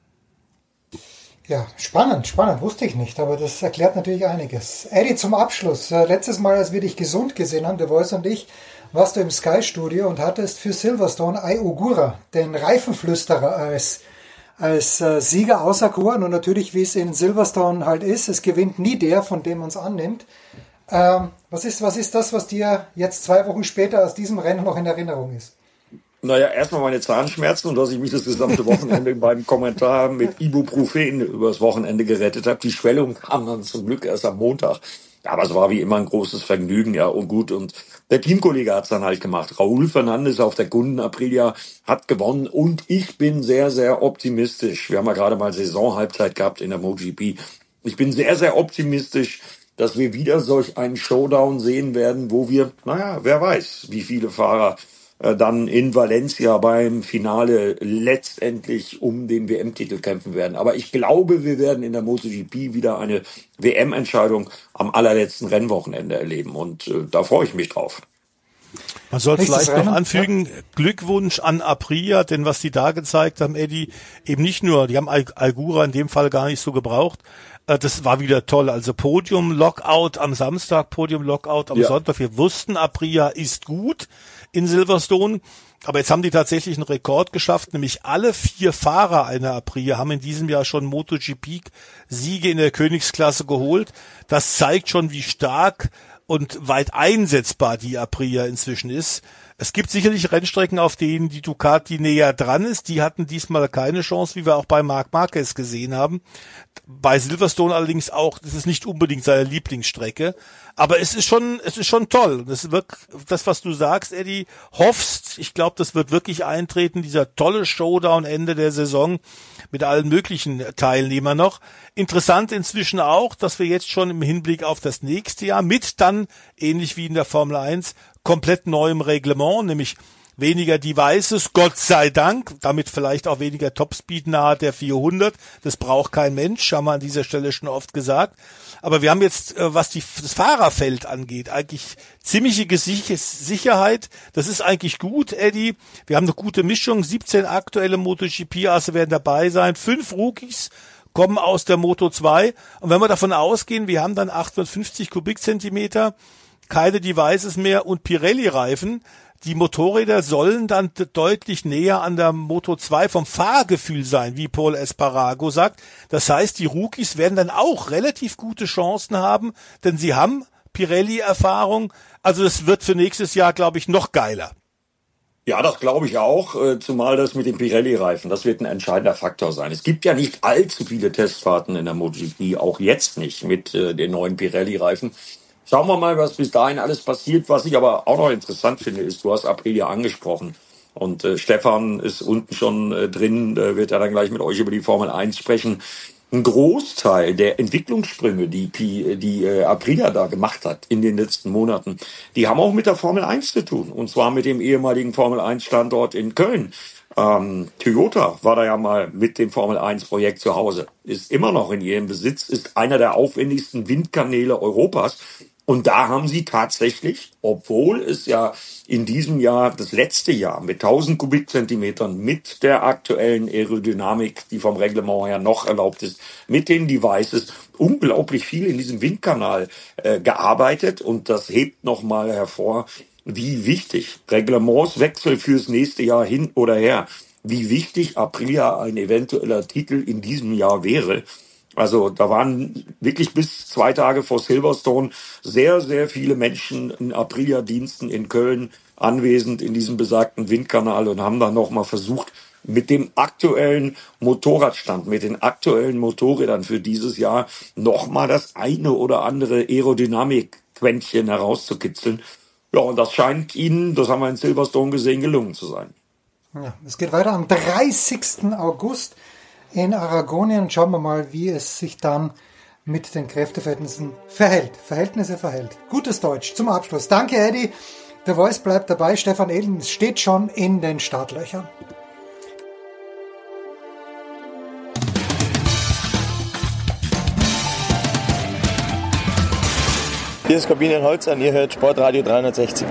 Ja, spannend, wusste ich nicht, aber das erklärt natürlich einiges. Eddie, zum Abschluss. Letztes Mal, als wir dich gesund gesehen haben, der Voice und ich, warst du im Sky-Studio und hattest für Silverstone Ai Ogura, den Reifenflüsterer, als Sieger auserkoren. Und natürlich, wie es in Silverstone halt ist, es gewinnt nie der, von dem man es annimmt. Was ist das, was dir jetzt 2 Wochen später aus diesem Rennen noch in Erinnerung ist? Naja, erstmal meine Zahnschmerzen und dass ich mich das gesamte Wochenende beim Kommentar mit Ibuprofen übers Wochenende gerettet habe. Die Schwellung kam dann zum Glück erst am Montag. Aber es war wie immer ein großes Vergnügen, ja, und gut. Und der Teamkollege hat's dann halt gemacht. Raúl Fernández auf der Kunden Aprilia hat gewonnen und ich bin sehr, sehr optimistisch. Wir haben ja gerade mal Saisonhalbzeit gehabt in der MotoGP. Ich bin sehr, sehr optimistisch, dass wir wieder solch einen Showdown sehen werden, wo wir, wer weiß, wie viele Fahrer dann in Valencia beim Finale letztendlich um den WM-Titel kämpfen werden. Aber ich glaube, wir werden in der MotoGP wieder eine WM-Entscheidung am allerletzten Rennwochenende erleben. Und da freue ich mich drauf. Man soll vielleicht noch anfügen, Glückwunsch an Aprilia, denn was die da gezeigt haben, Eddie, eben nicht nur, die haben Algura in dem Fall gar nicht so gebraucht, das war wieder toll. Also Podium-Lockout am Samstag, Podium-Lockout am Sonntag. Wir wussten, Aprilia ist gut in Silverstone, aber jetzt haben die tatsächlich einen Rekord geschafft, nämlich alle 4 Fahrer einer Aprilia haben in diesem Jahr schon MotoGP-Siege in der Königsklasse geholt. Das zeigt schon, wie stark und weit einsetzbar die Aprilia inzwischen ist. Es gibt sicherlich Rennstrecken, auf denen die Ducati näher dran ist. Die hatten diesmal keine Chance, wie wir auch bei Marc Marquez gesehen haben. Bei Silverstone allerdings auch, das ist nicht unbedingt seine Lieblingsstrecke. Aber es ist schon toll. Das wird, das, was du sagst, Eddie, hoffst, ich glaube, das wird wirklich eintreten, dieser tolle Showdown Ende der Saison mit allen möglichen Teilnehmern noch. Interessant inzwischen auch, dass wir jetzt schon im Hinblick auf das nächste Jahr mit dann, ähnlich wie in der Formel 1, komplett neuem Reglement, nämlich weniger Devices, Gott sei Dank, damit vielleicht auch weniger Topspeed nahe der 400. Das braucht kein Mensch, haben wir an dieser Stelle schon oft gesagt. Aber wir haben jetzt, was das Fahrerfeld angeht, eigentlich ziemliche Sicherheit. Das ist eigentlich gut, Eddie. Wir haben eine gute Mischung. 17 aktuelle MotoGP-Asse werden dabei sein. 5 Rookies kommen aus der Moto 2. Und wenn wir davon ausgehen, wir haben dann 850 Kubikzentimeter, keine Devices mehr und Pirelli-Reifen, die Motorräder sollen dann deutlich näher an der Moto 2 vom Fahrgefühl sein, wie Pol Espargaro sagt. Das heißt, die Rookies werden dann auch relativ gute Chancen haben, denn sie haben Pirelli-Erfahrung. Also es wird für nächstes Jahr, glaube ich, noch geiler. Ja, das glaube ich auch, zumal das mit den Pirelli-Reifen, das wird ein entscheidender Faktor sein. Es gibt ja nicht allzu viele Testfahrten in der MotoGP, auch jetzt nicht mit den neuen Pirelli-Reifen. Schauen wir mal, was bis dahin alles passiert. Was ich aber auch noch interessant finde, ist, du hast Aprilia angesprochen. Und Stefan ist unten schon drin, wird er dann gleich mit euch über die Formel 1 sprechen. Ein Großteil der Entwicklungssprünge, die Aprilia da gemacht hat in den letzten Monaten, die haben auch mit der Formel 1 zu tun. Und zwar mit dem ehemaligen Formel 1 Standort in Köln. Toyota war da ja mal mit dem Formel 1 Projekt zu Hause. Ist immer noch in ihrem Besitz, ist einer der aufwendigsten Windkanäle Europas. Und da haben sie tatsächlich, obwohl es ja in diesem Jahr, das letzte Jahr, mit 1000 Kubikzentimetern, mit der aktuellen Aerodynamik, die vom Reglement her noch erlaubt ist, mit den Devices, unglaublich viel in diesem Windkanal gearbeitet. Und das hebt nochmal hervor, wie wichtig Reglementswechsel fürs nächste Jahr hin oder her, wie wichtig Aprilia ein eventueller Titel in diesem Jahr wäre. Also da waren wirklich bis 2 Tage vor Silverstone sehr, sehr viele Menschen in Aprilia-Diensten in Köln anwesend in diesem besagten Windkanal und haben dann nochmal versucht, mit dem aktuellen Motorradstand, mit den aktuellen Motorrädern für dieses Jahr nochmal das eine oder andere Aerodynamik-Quäntchen herauszukitzeln. Ja, und das scheint ihnen, das haben wir in Silverstone gesehen, gelungen zu sein. Ja, es geht weiter am 30. August. In Aragonien schauen wir mal, wie es sich dann mit den Kräfteverhältnissen verhält. Gutes Deutsch zum Abschluss. Danke, Eddie. Der Voice bleibt dabei. Stefan Ehlen steht schon in den Startlöchern. Hier ist Corbinian Holz und ihr hört Sportradio 360.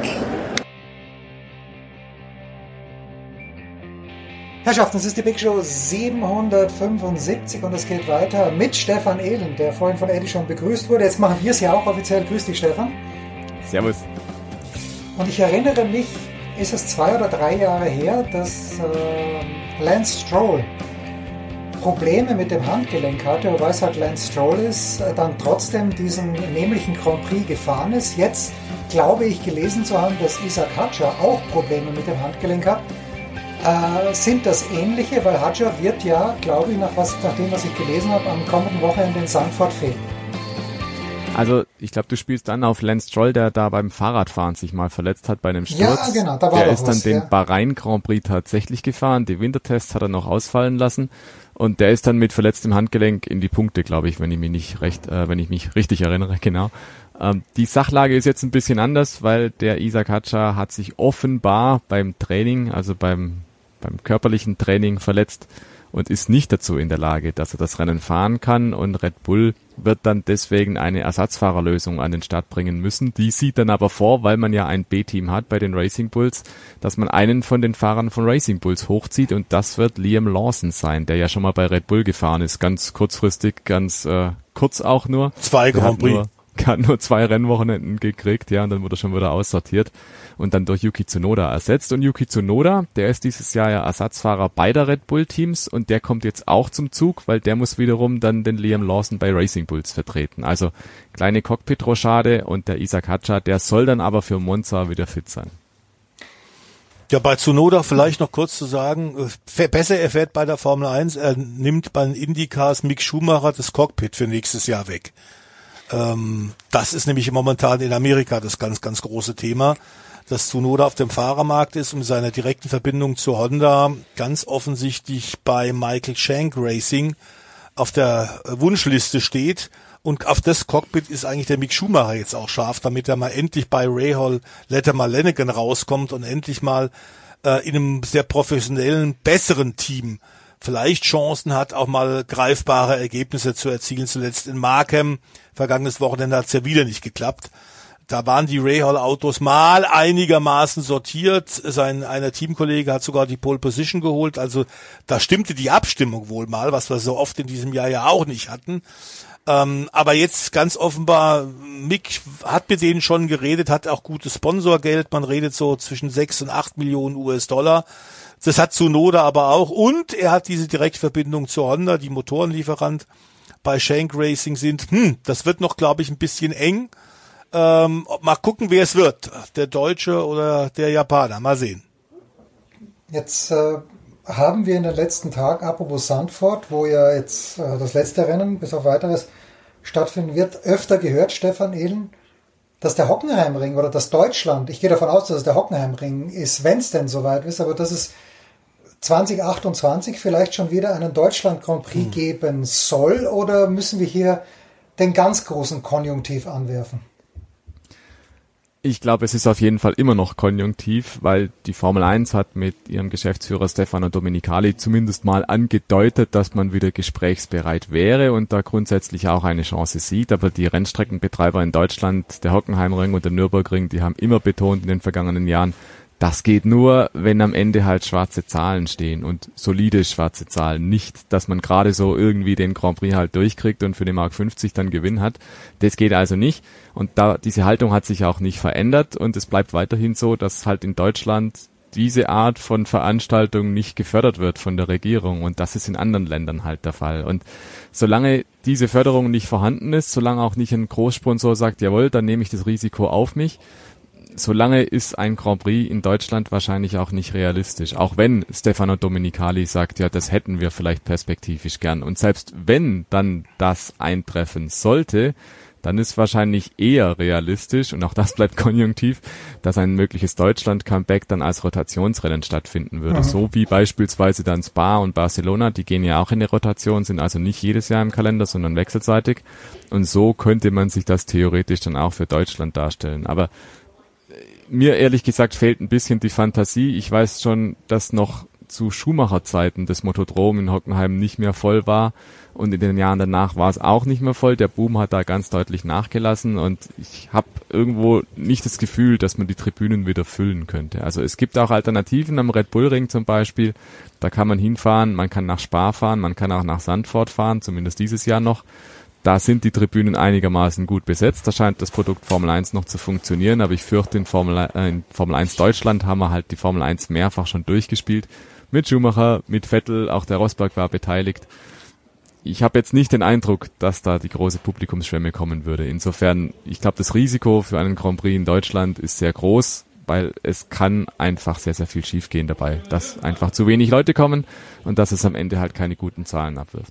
Herrschaften, es ist die Big Show 775 und es geht weiter mit Stefan Ehlen, der vorhin von Eddie schon begrüßt wurde. Jetzt machen wir es ja auch offiziell. Grüß dich, Stefan. Servus. Und ich erinnere mich, ist es 2 oder 3 Jahre her, dass Lance Stroll Probleme mit dem Handgelenk hatte, wobei es halt Lance Stroll ist, dann trotzdem diesen nämlichen Grand Prix gefahren ist. Jetzt glaube ich gelesen zu haben, dass Isaac Hadjar auch Probleme mit dem Handgelenk hat. Sind das ähnliche? Weil Hadjar wird ja, glaube ich, nach dem, was ich gelesen habe, am kommenden Wochenende in Zandvoort fehlen. Also, ich glaube, du spielst dann auf Lance Stroll, der da beim Fahrradfahren sich mal verletzt hat bei einem Sturz. Ja, genau, da war der doch ist dann was, den Bahrain Grand Prix tatsächlich gefahren. Die Wintertests hat er noch ausfallen lassen. Und der ist dann mit verletztem Handgelenk in die Punkte, glaube ich, wenn ich mich richtig erinnere, genau. Die Sachlage ist jetzt ein bisschen anders, weil der Ishak Hatcher hat sich offenbar beim Training, also beim körperlichen Training verletzt und ist nicht dazu in der Lage, dass er das Rennen fahren kann, und Red Bull wird dann deswegen eine Ersatzfahrerlösung an den Start bringen müssen. Die sieht dann aber vor, weil man ja ein B-Team hat bei den Racing Bulls, dass man einen von den Fahrern von Racing Bulls hochzieht, und das wird Liam Lawson sein, der ja schon mal bei Red Bull gefahren ist, ganz kurzfristig, ganz kurz auch nur. 2 Grand Prix. Hat nur 2 Rennwochenenden gekriegt, ja, und dann wurde er schon wieder aussortiert und dann durch Yuki Tsunoda ersetzt. Und Yuki Tsunoda, der ist dieses Jahr ja Ersatzfahrer beider Red Bull Teams, und der kommt jetzt auch zum Zug, weil der muss wiederum dann den Liam Lawson bei Racing Bulls vertreten. Also kleine Cockpit-Rochade, und der Ishak Hatcher, der soll dann aber für Monza wieder fit sein. Ja, bei Tsunoda vielleicht noch kurz zu sagen, besser er fährt bei der Formel 1, er nimmt bei den IndyCars Mick Schumacher das Cockpit für nächstes Jahr weg. Das ist nämlich momentan in Amerika das ganz, ganz große Thema, dass Tsunoda auf dem Fahrermarkt ist und mit seiner direkten Verbindung zu Honda ganz offensichtlich bei Michael Shank Racing auf der Wunschliste steht, und auf das Cockpit ist eigentlich der Mick Schumacher jetzt auch scharf, damit er mal endlich bei Rahal Letterman Lanigan rauskommt und endlich mal in einem sehr professionellen, besseren Team vielleicht Chancen hat, auch mal greifbare Ergebnisse zu erzielen. Zuletzt in Markham, vergangenes Wochenende, hat es ja wieder nicht geklappt. Da waren die Rahal-Autos mal einigermaßen sortiert. Einer Teamkollege hat sogar die Pole Position geholt. Also da stimmte die Abstimmung wohl mal, was wir so oft in diesem Jahr ja auch nicht hatten. Aber jetzt ganz offenbar, Mick hat mit denen schon geredet, hat auch gutes Sponsorgeld. Man redet so zwischen 6 und 8 Millionen US-Dollar. Das hat Tsunoda aber auch, und er hat diese Direktverbindung zu Honda, die Motorenlieferant bei Shank Racing sind. Das wird noch, glaube ich, ein bisschen eng. Mal gucken, wer es wird, der Deutsche oder der Japaner. Mal sehen. Jetzt haben wir in den letzten Tagen, apropos Zandvoort, wo ja jetzt das letzte Rennen bis auf weiteres stattfinden wird, öfter gehört, Stefan Ehlen, dass der Hockenheimring oder das Deutschland, ich gehe davon aus, dass es der Hockenheimring ist, wenn es denn soweit ist, aber dass es 2028 vielleicht schon wieder einen Deutschland Grand Prix geben soll, oder müssen wir hier den ganz großen Konjunktiv anwerfen? Ich glaube, es ist auf jeden Fall immer noch konjunktiv, weil die Formel 1 hat mit ihrem Geschäftsführer Stefano Domenicali zumindest mal angedeutet, dass man wieder gesprächsbereit wäre und da grundsätzlich auch eine Chance sieht. Aber die Rennstreckenbetreiber in Deutschland, der Hockenheimring und der Nürburgring, die haben immer betont in den vergangenen Jahren, das geht nur, wenn am Ende halt schwarze Zahlen stehen und solide schwarze Zahlen. Nicht, dass man gerade so irgendwie den Grand Prix halt durchkriegt und für den Mark 50 dann Gewinn hat. Das geht also nicht. Und diese Haltung hat sich auch nicht verändert und es bleibt weiterhin so, dass halt in Deutschland diese Art von Veranstaltung nicht gefördert wird von der Regierung. Und das ist in anderen Ländern halt der Fall. Und solange diese Förderung nicht vorhanden ist, solange auch nicht ein Großsponsor sagt, jawohl, dann nehme ich das Risiko auf mich, solange ist ein Grand Prix in Deutschland wahrscheinlich auch nicht realistisch. Auch wenn Stefano Domenicali sagt, ja, das hätten wir vielleicht perspektivisch gern. Und selbst wenn dann das eintreffen sollte, dann ist wahrscheinlich eher realistisch, und auch das bleibt konjunktiv, dass ein mögliches Deutschland-Comeback dann als Rotationsrennen stattfinden würde. So wie beispielsweise dann Spa und Barcelona, die gehen ja auch in eine Rotation, sind also nicht jedes Jahr im Kalender, sondern wechselseitig. Und so könnte man sich das theoretisch dann auch für Deutschland darstellen. Aber mir ehrlich gesagt fehlt ein bisschen die Fantasie. Ich weiß schon, dass noch zu Schumacher-Zeiten das Motodrom in Hockenheim nicht mehr voll war und in den Jahren danach war es auch nicht mehr voll. Der Boom hat da ganz deutlich nachgelassen und ich habe irgendwo nicht das Gefühl, dass man die Tribünen wieder füllen könnte. Also es gibt auch Alternativen am Red Bull Ring zum Beispiel. Da kann man hinfahren, man kann nach Spa fahren, man kann auch nach Zandvoort fahren, zumindest dieses Jahr noch. Da sind die Tribünen einigermaßen gut besetzt. Da scheint das Produkt Formel 1 noch zu funktionieren, aber ich fürchte, in Formel 1 Deutschland haben wir halt die Formel 1 mehrfach schon durchgespielt. Mit Schumacher, mit Vettel, auch der Rosberg war beteiligt. Ich habe jetzt nicht den Eindruck, dass da die große Publikumsschwemme kommen würde. Insofern, ich glaube, das Risiko für einen Grand Prix in Deutschland ist sehr groß, weil es kann einfach sehr, sehr viel schiefgehen dabei, dass einfach zu wenig Leute kommen und dass es am Ende halt keine guten Zahlen abwirft.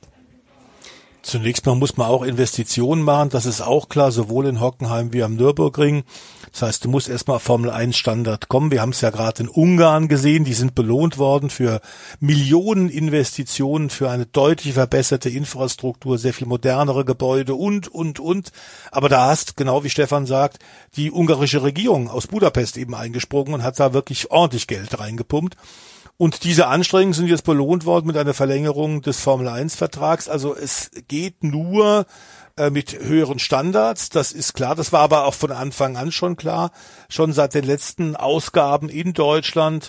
Zunächst mal muss man auch Investitionen machen, das ist auch klar, sowohl in Hockenheim wie am Nürburgring. Das heißt, du musst erstmal auf Formel 1 Standard kommen. Wir haben es ja gerade in Ungarn gesehen, die sind belohnt worden für Millionen Investitionen, für eine deutlich verbesserte Infrastruktur, sehr viel modernere Gebäude und. Aber da hast, genau wie Stefan sagt, die ungarische Regierung aus Budapest eben eingesprungen und hat da wirklich ordentlich Geld reingepumpt. Und diese Anstrengungen sind jetzt belohnt worden mit einer Verlängerung des Formel-1-Vertrags. Also es geht nur mit höheren Standards, das ist klar. Das war aber auch von Anfang an schon klar, schon seit den letzten Ausgaben in Deutschland.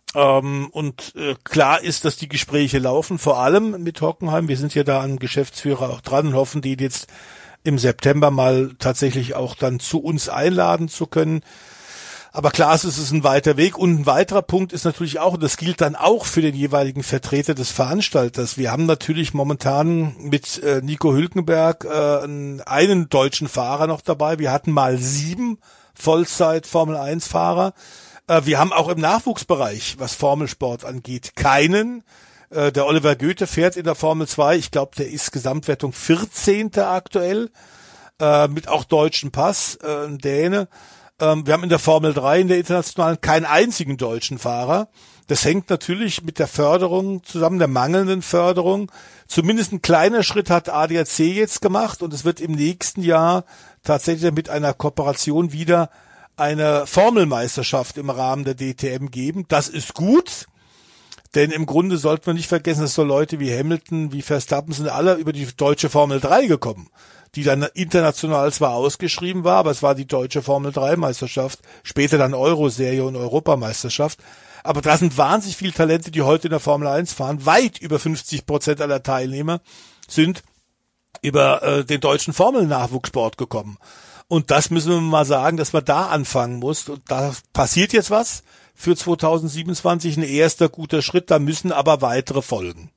Und klar ist, dass die Gespräche laufen, vor allem mit Hockenheim. Wir sind ja da an Geschäftsführer auch dran und hoffen, die jetzt im September mal tatsächlich auch dann zu uns einladen zu können. Aber klar, es ist ein weiter Weg. Und ein weiterer Punkt ist natürlich auch, und das gilt dann auch für den jeweiligen Vertreter des Veranstalters. Wir haben natürlich momentan mit Nico Hülkenberg einen deutschen Fahrer noch dabei. Wir hatten mal 7 Vollzeit-Formel-1-Fahrer. Wir haben auch im Nachwuchsbereich, was Formelsport angeht, keinen. Der Oliver Goethe fährt in der Formel 2. Ich glaube, der ist Gesamtwertung 14. aktuell, mit auch deutschen Pass, ein Däne. Wir haben in der Formel 3, in der internationalen, keinen einzigen deutschen Fahrer. Das hängt natürlich mit der Förderung zusammen, der mangelnden Förderung. Zumindest ein kleiner Schritt hat ADAC jetzt gemacht und es wird im nächsten Jahr tatsächlich mit einer Kooperation wieder eine Formelmeisterschaft im Rahmen der DTM geben. Das ist gut, denn im Grunde sollten wir nicht vergessen, dass so Leute wie Hamilton, wie Verstappen sind alle über die deutsche Formel 3 gekommen, die dann international zwar ausgeschrieben war, aber es war die deutsche Formel-3-Meisterschaft, später dann Euro-Serie und Europameisterschaft. Aber da sind wahnsinnig viele Talente, die heute in der Formel 1 fahren. Weit über 50% aller Teilnehmer sind über den deutschen Formel-Nachwuchssport gekommen. Und das müssen wir mal sagen, dass man da anfangen muss. Und da passiert jetzt was für 2027, ein erster guter Schritt, da müssen aber weitere folgen.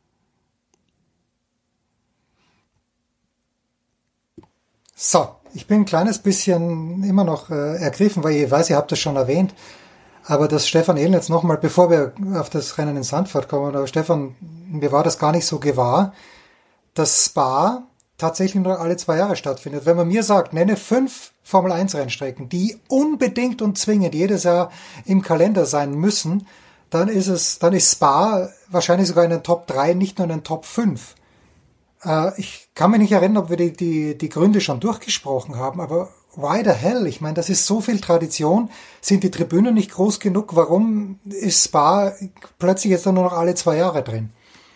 So, ich bin ein kleines bisschen immer noch ergriffen, weil ich weiß, ihr habt das schon erwähnt, aber dass Stefan Ehlen jetzt nochmal, bevor wir auf das Rennen in Zandvoort kommen, aber Stefan, mir war das gar nicht so gewahr, dass Spa tatsächlich nur alle 2 Jahre stattfindet. Wenn man mir sagt, nenne 5 Formel-1-Rennstrecken, die unbedingt und zwingend jedes Jahr im Kalender sein müssen, dann ist Spa wahrscheinlich sogar in den Top 3, nicht nur in den Top 5. Ich kann mich nicht erinnern, ob wir die Gründe schon durchgesprochen haben, aber why the hell? Ich meine, das ist so viel Tradition. Sind die Tribünen nicht groß genug? Warum ist Spa plötzlich jetzt nur noch alle 2 Jahre drin?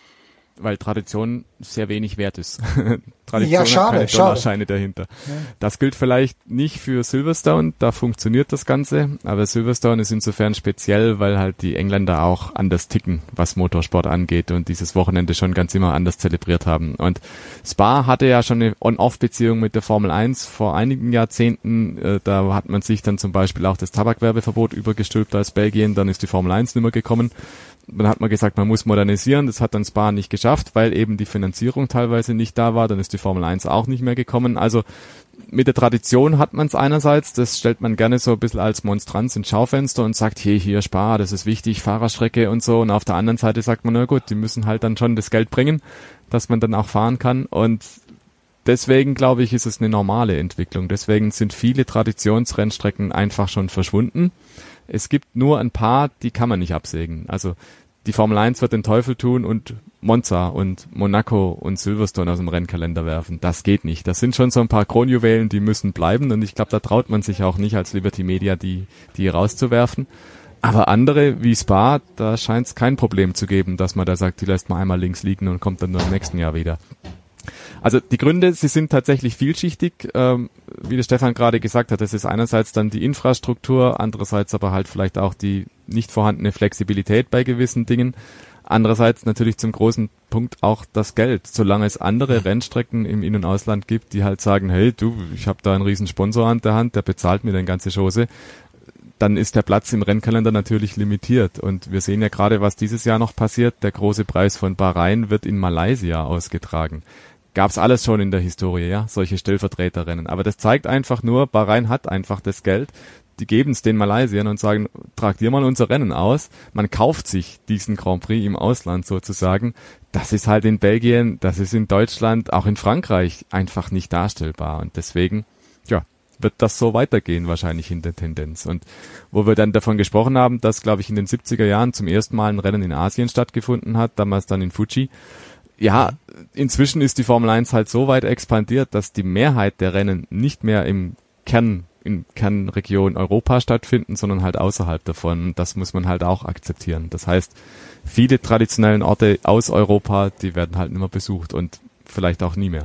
Weil Tradition sehr wenig wert ist. Tradition Ja, schade, hat keine Dollarscheine dahinter. Ja. Das gilt vielleicht nicht für Silverstone, da funktioniert das Ganze, aber Silverstone ist insofern speziell, weil halt die Engländer auch anders ticken, was Motorsport angeht und dieses Wochenende schon ganz immer anders zelebriert haben. Und Spa hatte ja schon eine On-Off-Beziehung mit der Formel 1 vor einigen Jahrzehnten, da hat man sich dann zum Beispiel auch das Tabakwerbeverbot übergestülpt als Belgien, dann ist die Formel 1 nicht mehr gekommen. Dann hat man gesagt, man muss modernisieren, das hat dann Spa nicht geschafft, weil eben die Finanzierung teilweise nicht da war, dann ist die Formel 1 auch nicht mehr gekommen. Also mit der Tradition hat man es einerseits, das stellt man gerne so ein bisschen als Monstranz ins Schaufenster und sagt, hey, hier Spa, das ist wichtig, Fahrerstrecke und so. Und auf der anderen Seite sagt man, na gut, die müssen halt dann schon das Geld bringen, dass man dann auch fahren kann. Und deswegen, glaube ich, ist es eine normale Entwicklung. Deswegen sind viele Traditionsrennstrecken einfach schon verschwunden. Es gibt nur ein paar, die kann man nicht absägen. Also die Formel 1 wird den Teufel tun und Monza und Monaco und Silverstone aus dem Rennkalender werfen. Das geht nicht. Das sind schon so ein paar Kronjuwelen, die müssen bleiben. Und ich glaube, da traut man sich auch nicht als Liberty Media, die rauszuwerfen. Aber andere wie Spa, da scheint es kein Problem zu geben, dass man da sagt, die lässt man einmal links liegen und kommt dann nur im nächsten Jahr wieder. Also die Gründe, sie sind tatsächlich vielschichtig, wie der Stefan gerade gesagt hat. Das ist einerseits dann die Infrastruktur, andererseits aber halt vielleicht auch die nicht vorhandene Flexibilität bei gewissen Dingen. Andererseits natürlich zum großen Punkt auch das Geld. Solange es andere Rennstrecken im In- und Ausland gibt, die halt sagen, hey du, ich habe da einen riesen Sponsor an der Hand, der bezahlt mir den ganze Chose, dann ist der Platz im Rennkalender natürlich limitiert. Und wir sehen ja gerade, was dieses Jahr noch passiert. Der große Preis von Bahrain wird in Malaysia ausgetragen. Gab's alles schon in der Historie, ja, solche Stellvertreterrennen. Aber das zeigt einfach nur, Bahrain hat einfach das Geld. Die geben es den Malaysiern und sagen, tragt ihr mal unser Rennen aus. Man kauft sich diesen Grand Prix im Ausland sozusagen. Das ist halt in Belgien, das ist in Deutschland, auch in Frankreich einfach nicht darstellbar. Und deswegen, ja, wird das so weitergehen wahrscheinlich in der Tendenz. Und wo wir dann davon gesprochen haben, dass, glaube ich, in den 70er Jahren zum ersten Mal ein Rennen in Asien stattgefunden hat, damals dann in Fuji. Ja, inzwischen ist die Formel 1 halt so weit expandiert, dass die Mehrheit der Rennen nicht mehr in Kernregion Europa stattfinden, sondern halt außerhalb davon. Das muss man halt auch akzeptieren. Das heißt, viele traditionellen Orte aus Europa, die werden halt nicht mehr besucht und vielleicht auch nie mehr.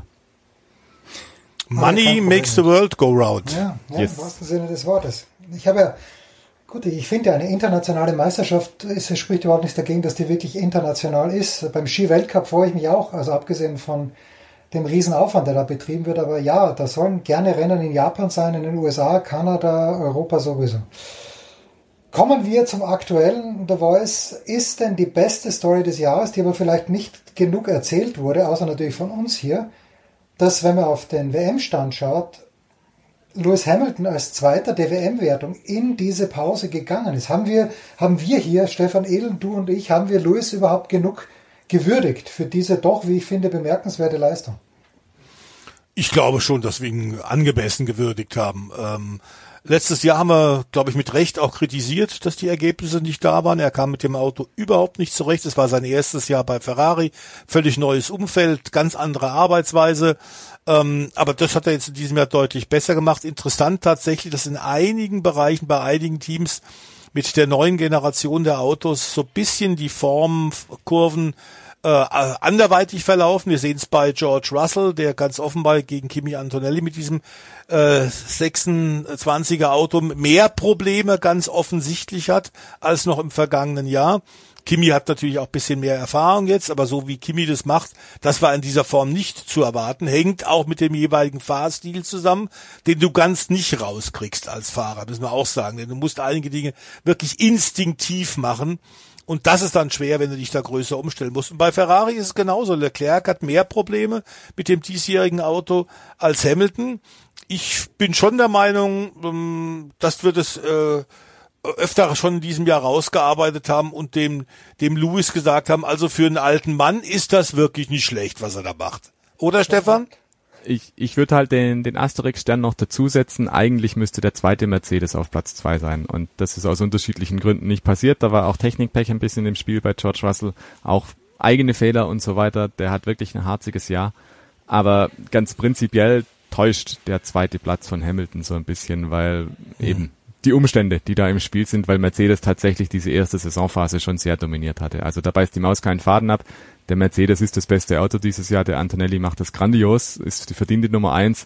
Money makes the world go round. Ja, yes. Im wahrsten Sinne des Wortes. Ich finde ja, eine internationale Meisterschaft, es spricht überhaupt nichts dagegen, dass die wirklich international ist. Beim Ski-Weltcup freue ich mich auch, also abgesehen von dem Riesenaufwand, der da betrieben wird. Aber ja, da sollen gerne Rennen in Japan sein, in den USA, Kanada, Europa sowieso. Kommen wir zum aktuellen The Voice. Ist denn die beste Story des Jahres, die aber vielleicht nicht genug erzählt wurde, außer natürlich von uns hier, dass, wenn man auf den WM-Stand schaut, Lewis Hamilton als Zweiter der WM-Wertung in diese Pause gegangen ist. Haben wir hier, Stefan Ehlen, du und ich, haben wir Lewis überhaupt genug gewürdigt für diese doch, wie ich finde, bemerkenswerte Leistung? Ich glaube schon, dass wir ihn angemessen gewürdigt haben. Letztes Jahr haben wir, glaube ich, mit Recht auch kritisiert, dass die Ergebnisse nicht da waren. Er kam mit dem Auto überhaupt nicht zurecht. Es war sein erstes Jahr bei Ferrari. Völlig neues Umfeld, ganz andere Arbeitsweise. Aber das hat er jetzt in diesem Jahr deutlich besser gemacht. Interessant tatsächlich, dass in einigen Bereichen, bei einigen Teams mit der neuen Generation der Autos so ein bisschen die Formkurven anderweitig verlaufen. Wir sehen es bei George Russell, der ganz offenbar gegen Kimi Antonelli mit diesem 26er Auto mehr Probleme ganz offensichtlich hat als noch im vergangenen Jahr. Kimi hat natürlich auch ein bisschen mehr Erfahrung jetzt, aber so wie Kimi das macht, das war in dieser Form nicht zu erwarten, hängt auch mit dem jeweiligen Fahrstil zusammen, den du ganz nicht rauskriegst als Fahrer, müssen wir auch sagen, denn du musst einige Dinge wirklich instinktiv machen. Und das ist dann schwer, wenn du dich da größer umstellen musst. Und bei Ferrari ist es genauso. Leclerc hat mehr Probleme mit dem diesjährigen Auto als Hamilton. Ich bin schon der Meinung, dass wir das öfter schon in diesem Jahr rausgearbeitet haben und dem Lewis gesagt haben, also für einen alten Mann ist das wirklich nicht schlecht, was er da macht. Oder, Stefan? Ich würde halt den Asterix-Stern noch dazusetzen. Eigentlich müsste der zweite Mercedes auf Platz 2 sein. Und das ist aus unterschiedlichen Gründen nicht passiert. Da war auch Technikpech ein bisschen im Spiel bei George Russell. Auch eigene Fehler und so weiter. Der hat wirklich ein harziges Jahr. Aber ganz prinzipiell täuscht der zweite Platz von Hamilton so ein bisschen, weil eben die Umstände, die da im Spiel sind, weil Mercedes tatsächlich diese erste Saisonphase schon sehr dominiert hatte. Also da beißt die Maus keinen Faden ab. Der Mercedes ist das beste Auto dieses Jahr. Der Antonelli macht das grandios, ist die verdiente Nummer 1.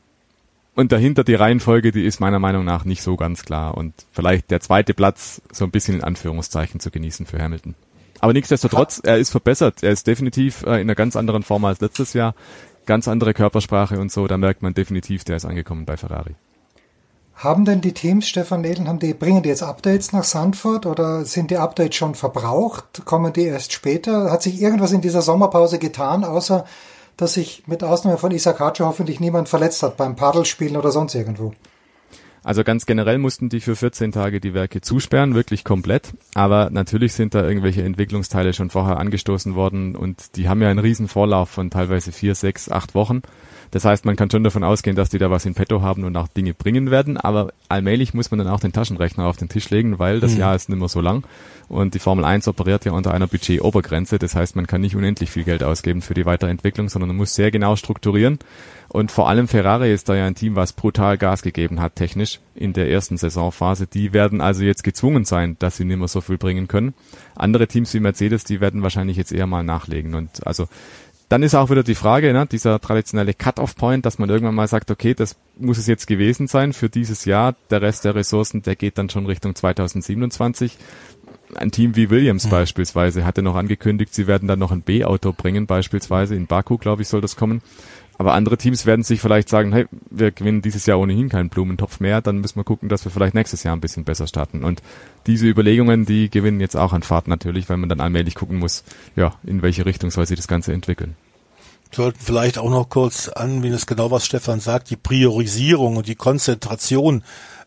Und dahinter die Reihenfolge, die ist meiner Meinung nach nicht so ganz klar. Und vielleicht der zweite Platz so ein bisschen in Anführungszeichen zu genießen für Hamilton. Aber nichtsdestotrotz, er ist verbessert. Er ist definitiv in einer ganz anderen Form als letztes Jahr. Ganz andere Körpersprache und so. Da merkt man definitiv, der ist angekommen bei Ferrari. Haben denn die Teams, Stefan Edel, bringen die jetzt Updates nach Zandvoort oder sind die Updates schon verbraucht? Kommen die erst später? Hat sich irgendwas in dieser Sommerpause getan, außer dass sich mit Ausnahme von Isaac Hatscher hoffentlich niemand verletzt hat beim Paddelspielen oder sonst irgendwo? Also ganz generell mussten die für 14 Tage die Werke zusperren, wirklich komplett. Aber natürlich sind da irgendwelche Entwicklungsteile schon vorher angestoßen worden und die haben ja einen riesen Vorlauf von teilweise 4, 6, 8 Wochen. Das heißt, man kann schon davon ausgehen, dass die da was in petto haben und auch Dinge bringen werden, aber allmählich muss man dann auch den Taschenrechner auf den Tisch legen, weil das Jahr ist nicht mehr so lang und die Formel 1 operiert ja unter einer Budgetobergrenze. Das heißt, man kann nicht unendlich viel Geld ausgeben für die Weiterentwicklung, sondern man muss sehr genau strukturieren. Und vor allem Ferrari ist da ja ein Team, was brutal Gas gegeben hat technisch in der ersten Saisonphase. Die werden also jetzt gezwungen sein, dass sie nicht mehr so viel bringen können. Andere Teams wie Mercedes, die werden wahrscheinlich jetzt eher mal nachlegen. Und also dann ist auch wieder die Frage, ne, dieser traditionelle Cut-off-Point, dass man irgendwann mal sagt, okay, das muss es jetzt gewesen sein für dieses Jahr. Der Rest der Ressourcen, der geht dann schon Richtung 2027. Ein Team wie Williams beispielsweise hatte noch angekündigt, sie werden dann noch ein B-Auto bringen, beispielsweise in Baku, glaube ich, soll das kommen. Aber andere Teams werden sich vielleicht sagen, hey, wir gewinnen dieses Jahr ohnehin keinen Blumentopf mehr, dann müssen wir gucken, dass wir vielleicht nächstes Jahr ein bisschen besser starten. Und diese Überlegungen, die gewinnen jetzt auch an Fahrt natürlich, weil man dann allmählich gucken muss, ja, in welche Richtung soll sich das Ganze entwickeln. Wir sollten vielleicht auch noch kurz anwählen, das genau was Stefan sagt, die Priorisierung und die Konzentration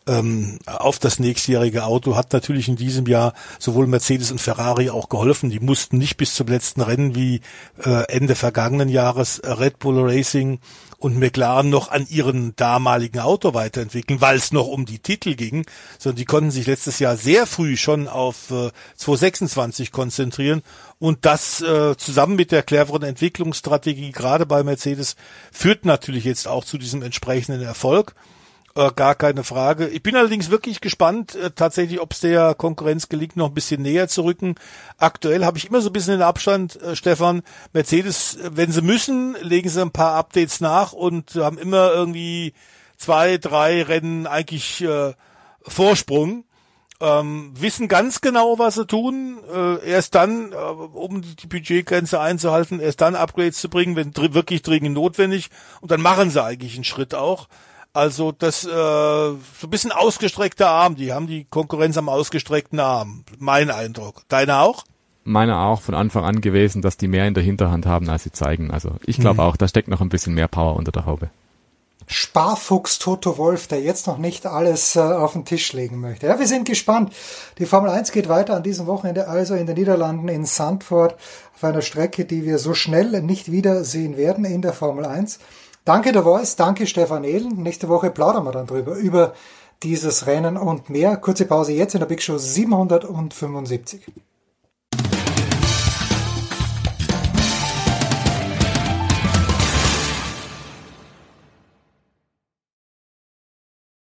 auf das nächstjährige Auto, hat natürlich in diesem Jahr sowohl Mercedes und Ferrari auch geholfen. Die mussten nicht bis zum letzten Rennen wie Ende vergangenen Jahres Red Bull Racing und McLaren noch an ihren damaligen Auto weiterentwickeln, weil es noch um die Titel ging, sondern die konnten sich letztes Jahr sehr früh schon auf 2026 konzentrieren und das zusammen mit der cleveren Entwicklungsstrategie gerade bei Mercedes führt natürlich jetzt auch zu diesem entsprechenden Erfolg. Gar keine Frage. Ich bin allerdings wirklich gespannt, tatsächlich, ob es der Konkurrenz gelingt, noch ein bisschen näher zu rücken. Aktuell habe ich immer so ein bisschen den Abstand, Stefan. Mercedes, wenn sie müssen, legen sie ein paar Updates nach und haben immer irgendwie 2, 3 Rennen eigentlich Vorsprung. Wissen ganz genau, was sie tun. Erst dann, um die Budgetgrenze einzuhalten, erst dann Upgrades zu bringen, wenn wirklich dringend notwendig. Und dann machen sie eigentlich einen Schritt auch. Also das so ein bisschen ausgestreckter Arm, die haben die Konkurrenz am ausgestreckten Arm, mein Eindruck. Deiner auch? Meiner auch von Anfang an gewesen, dass die mehr in der Hinterhand haben, als sie zeigen. Also ich glaube auch, da steckt noch ein bisschen mehr Power unter der Haube. Sparfuchs Toto Wolff, der jetzt noch nicht alles auf den Tisch legen möchte. Ja, wir sind gespannt. Die Formel 1 geht weiter an diesem Wochenende, also in den Niederlanden, in Zandvoort, auf einer Strecke, die wir so schnell nicht wiedersehen werden in der Formel 1. Danke der Voice, danke Stefan Ehlen. Nächste Woche plaudern wir dann drüber, über dieses Rennen und mehr. Kurze Pause jetzt in der Big Show 775.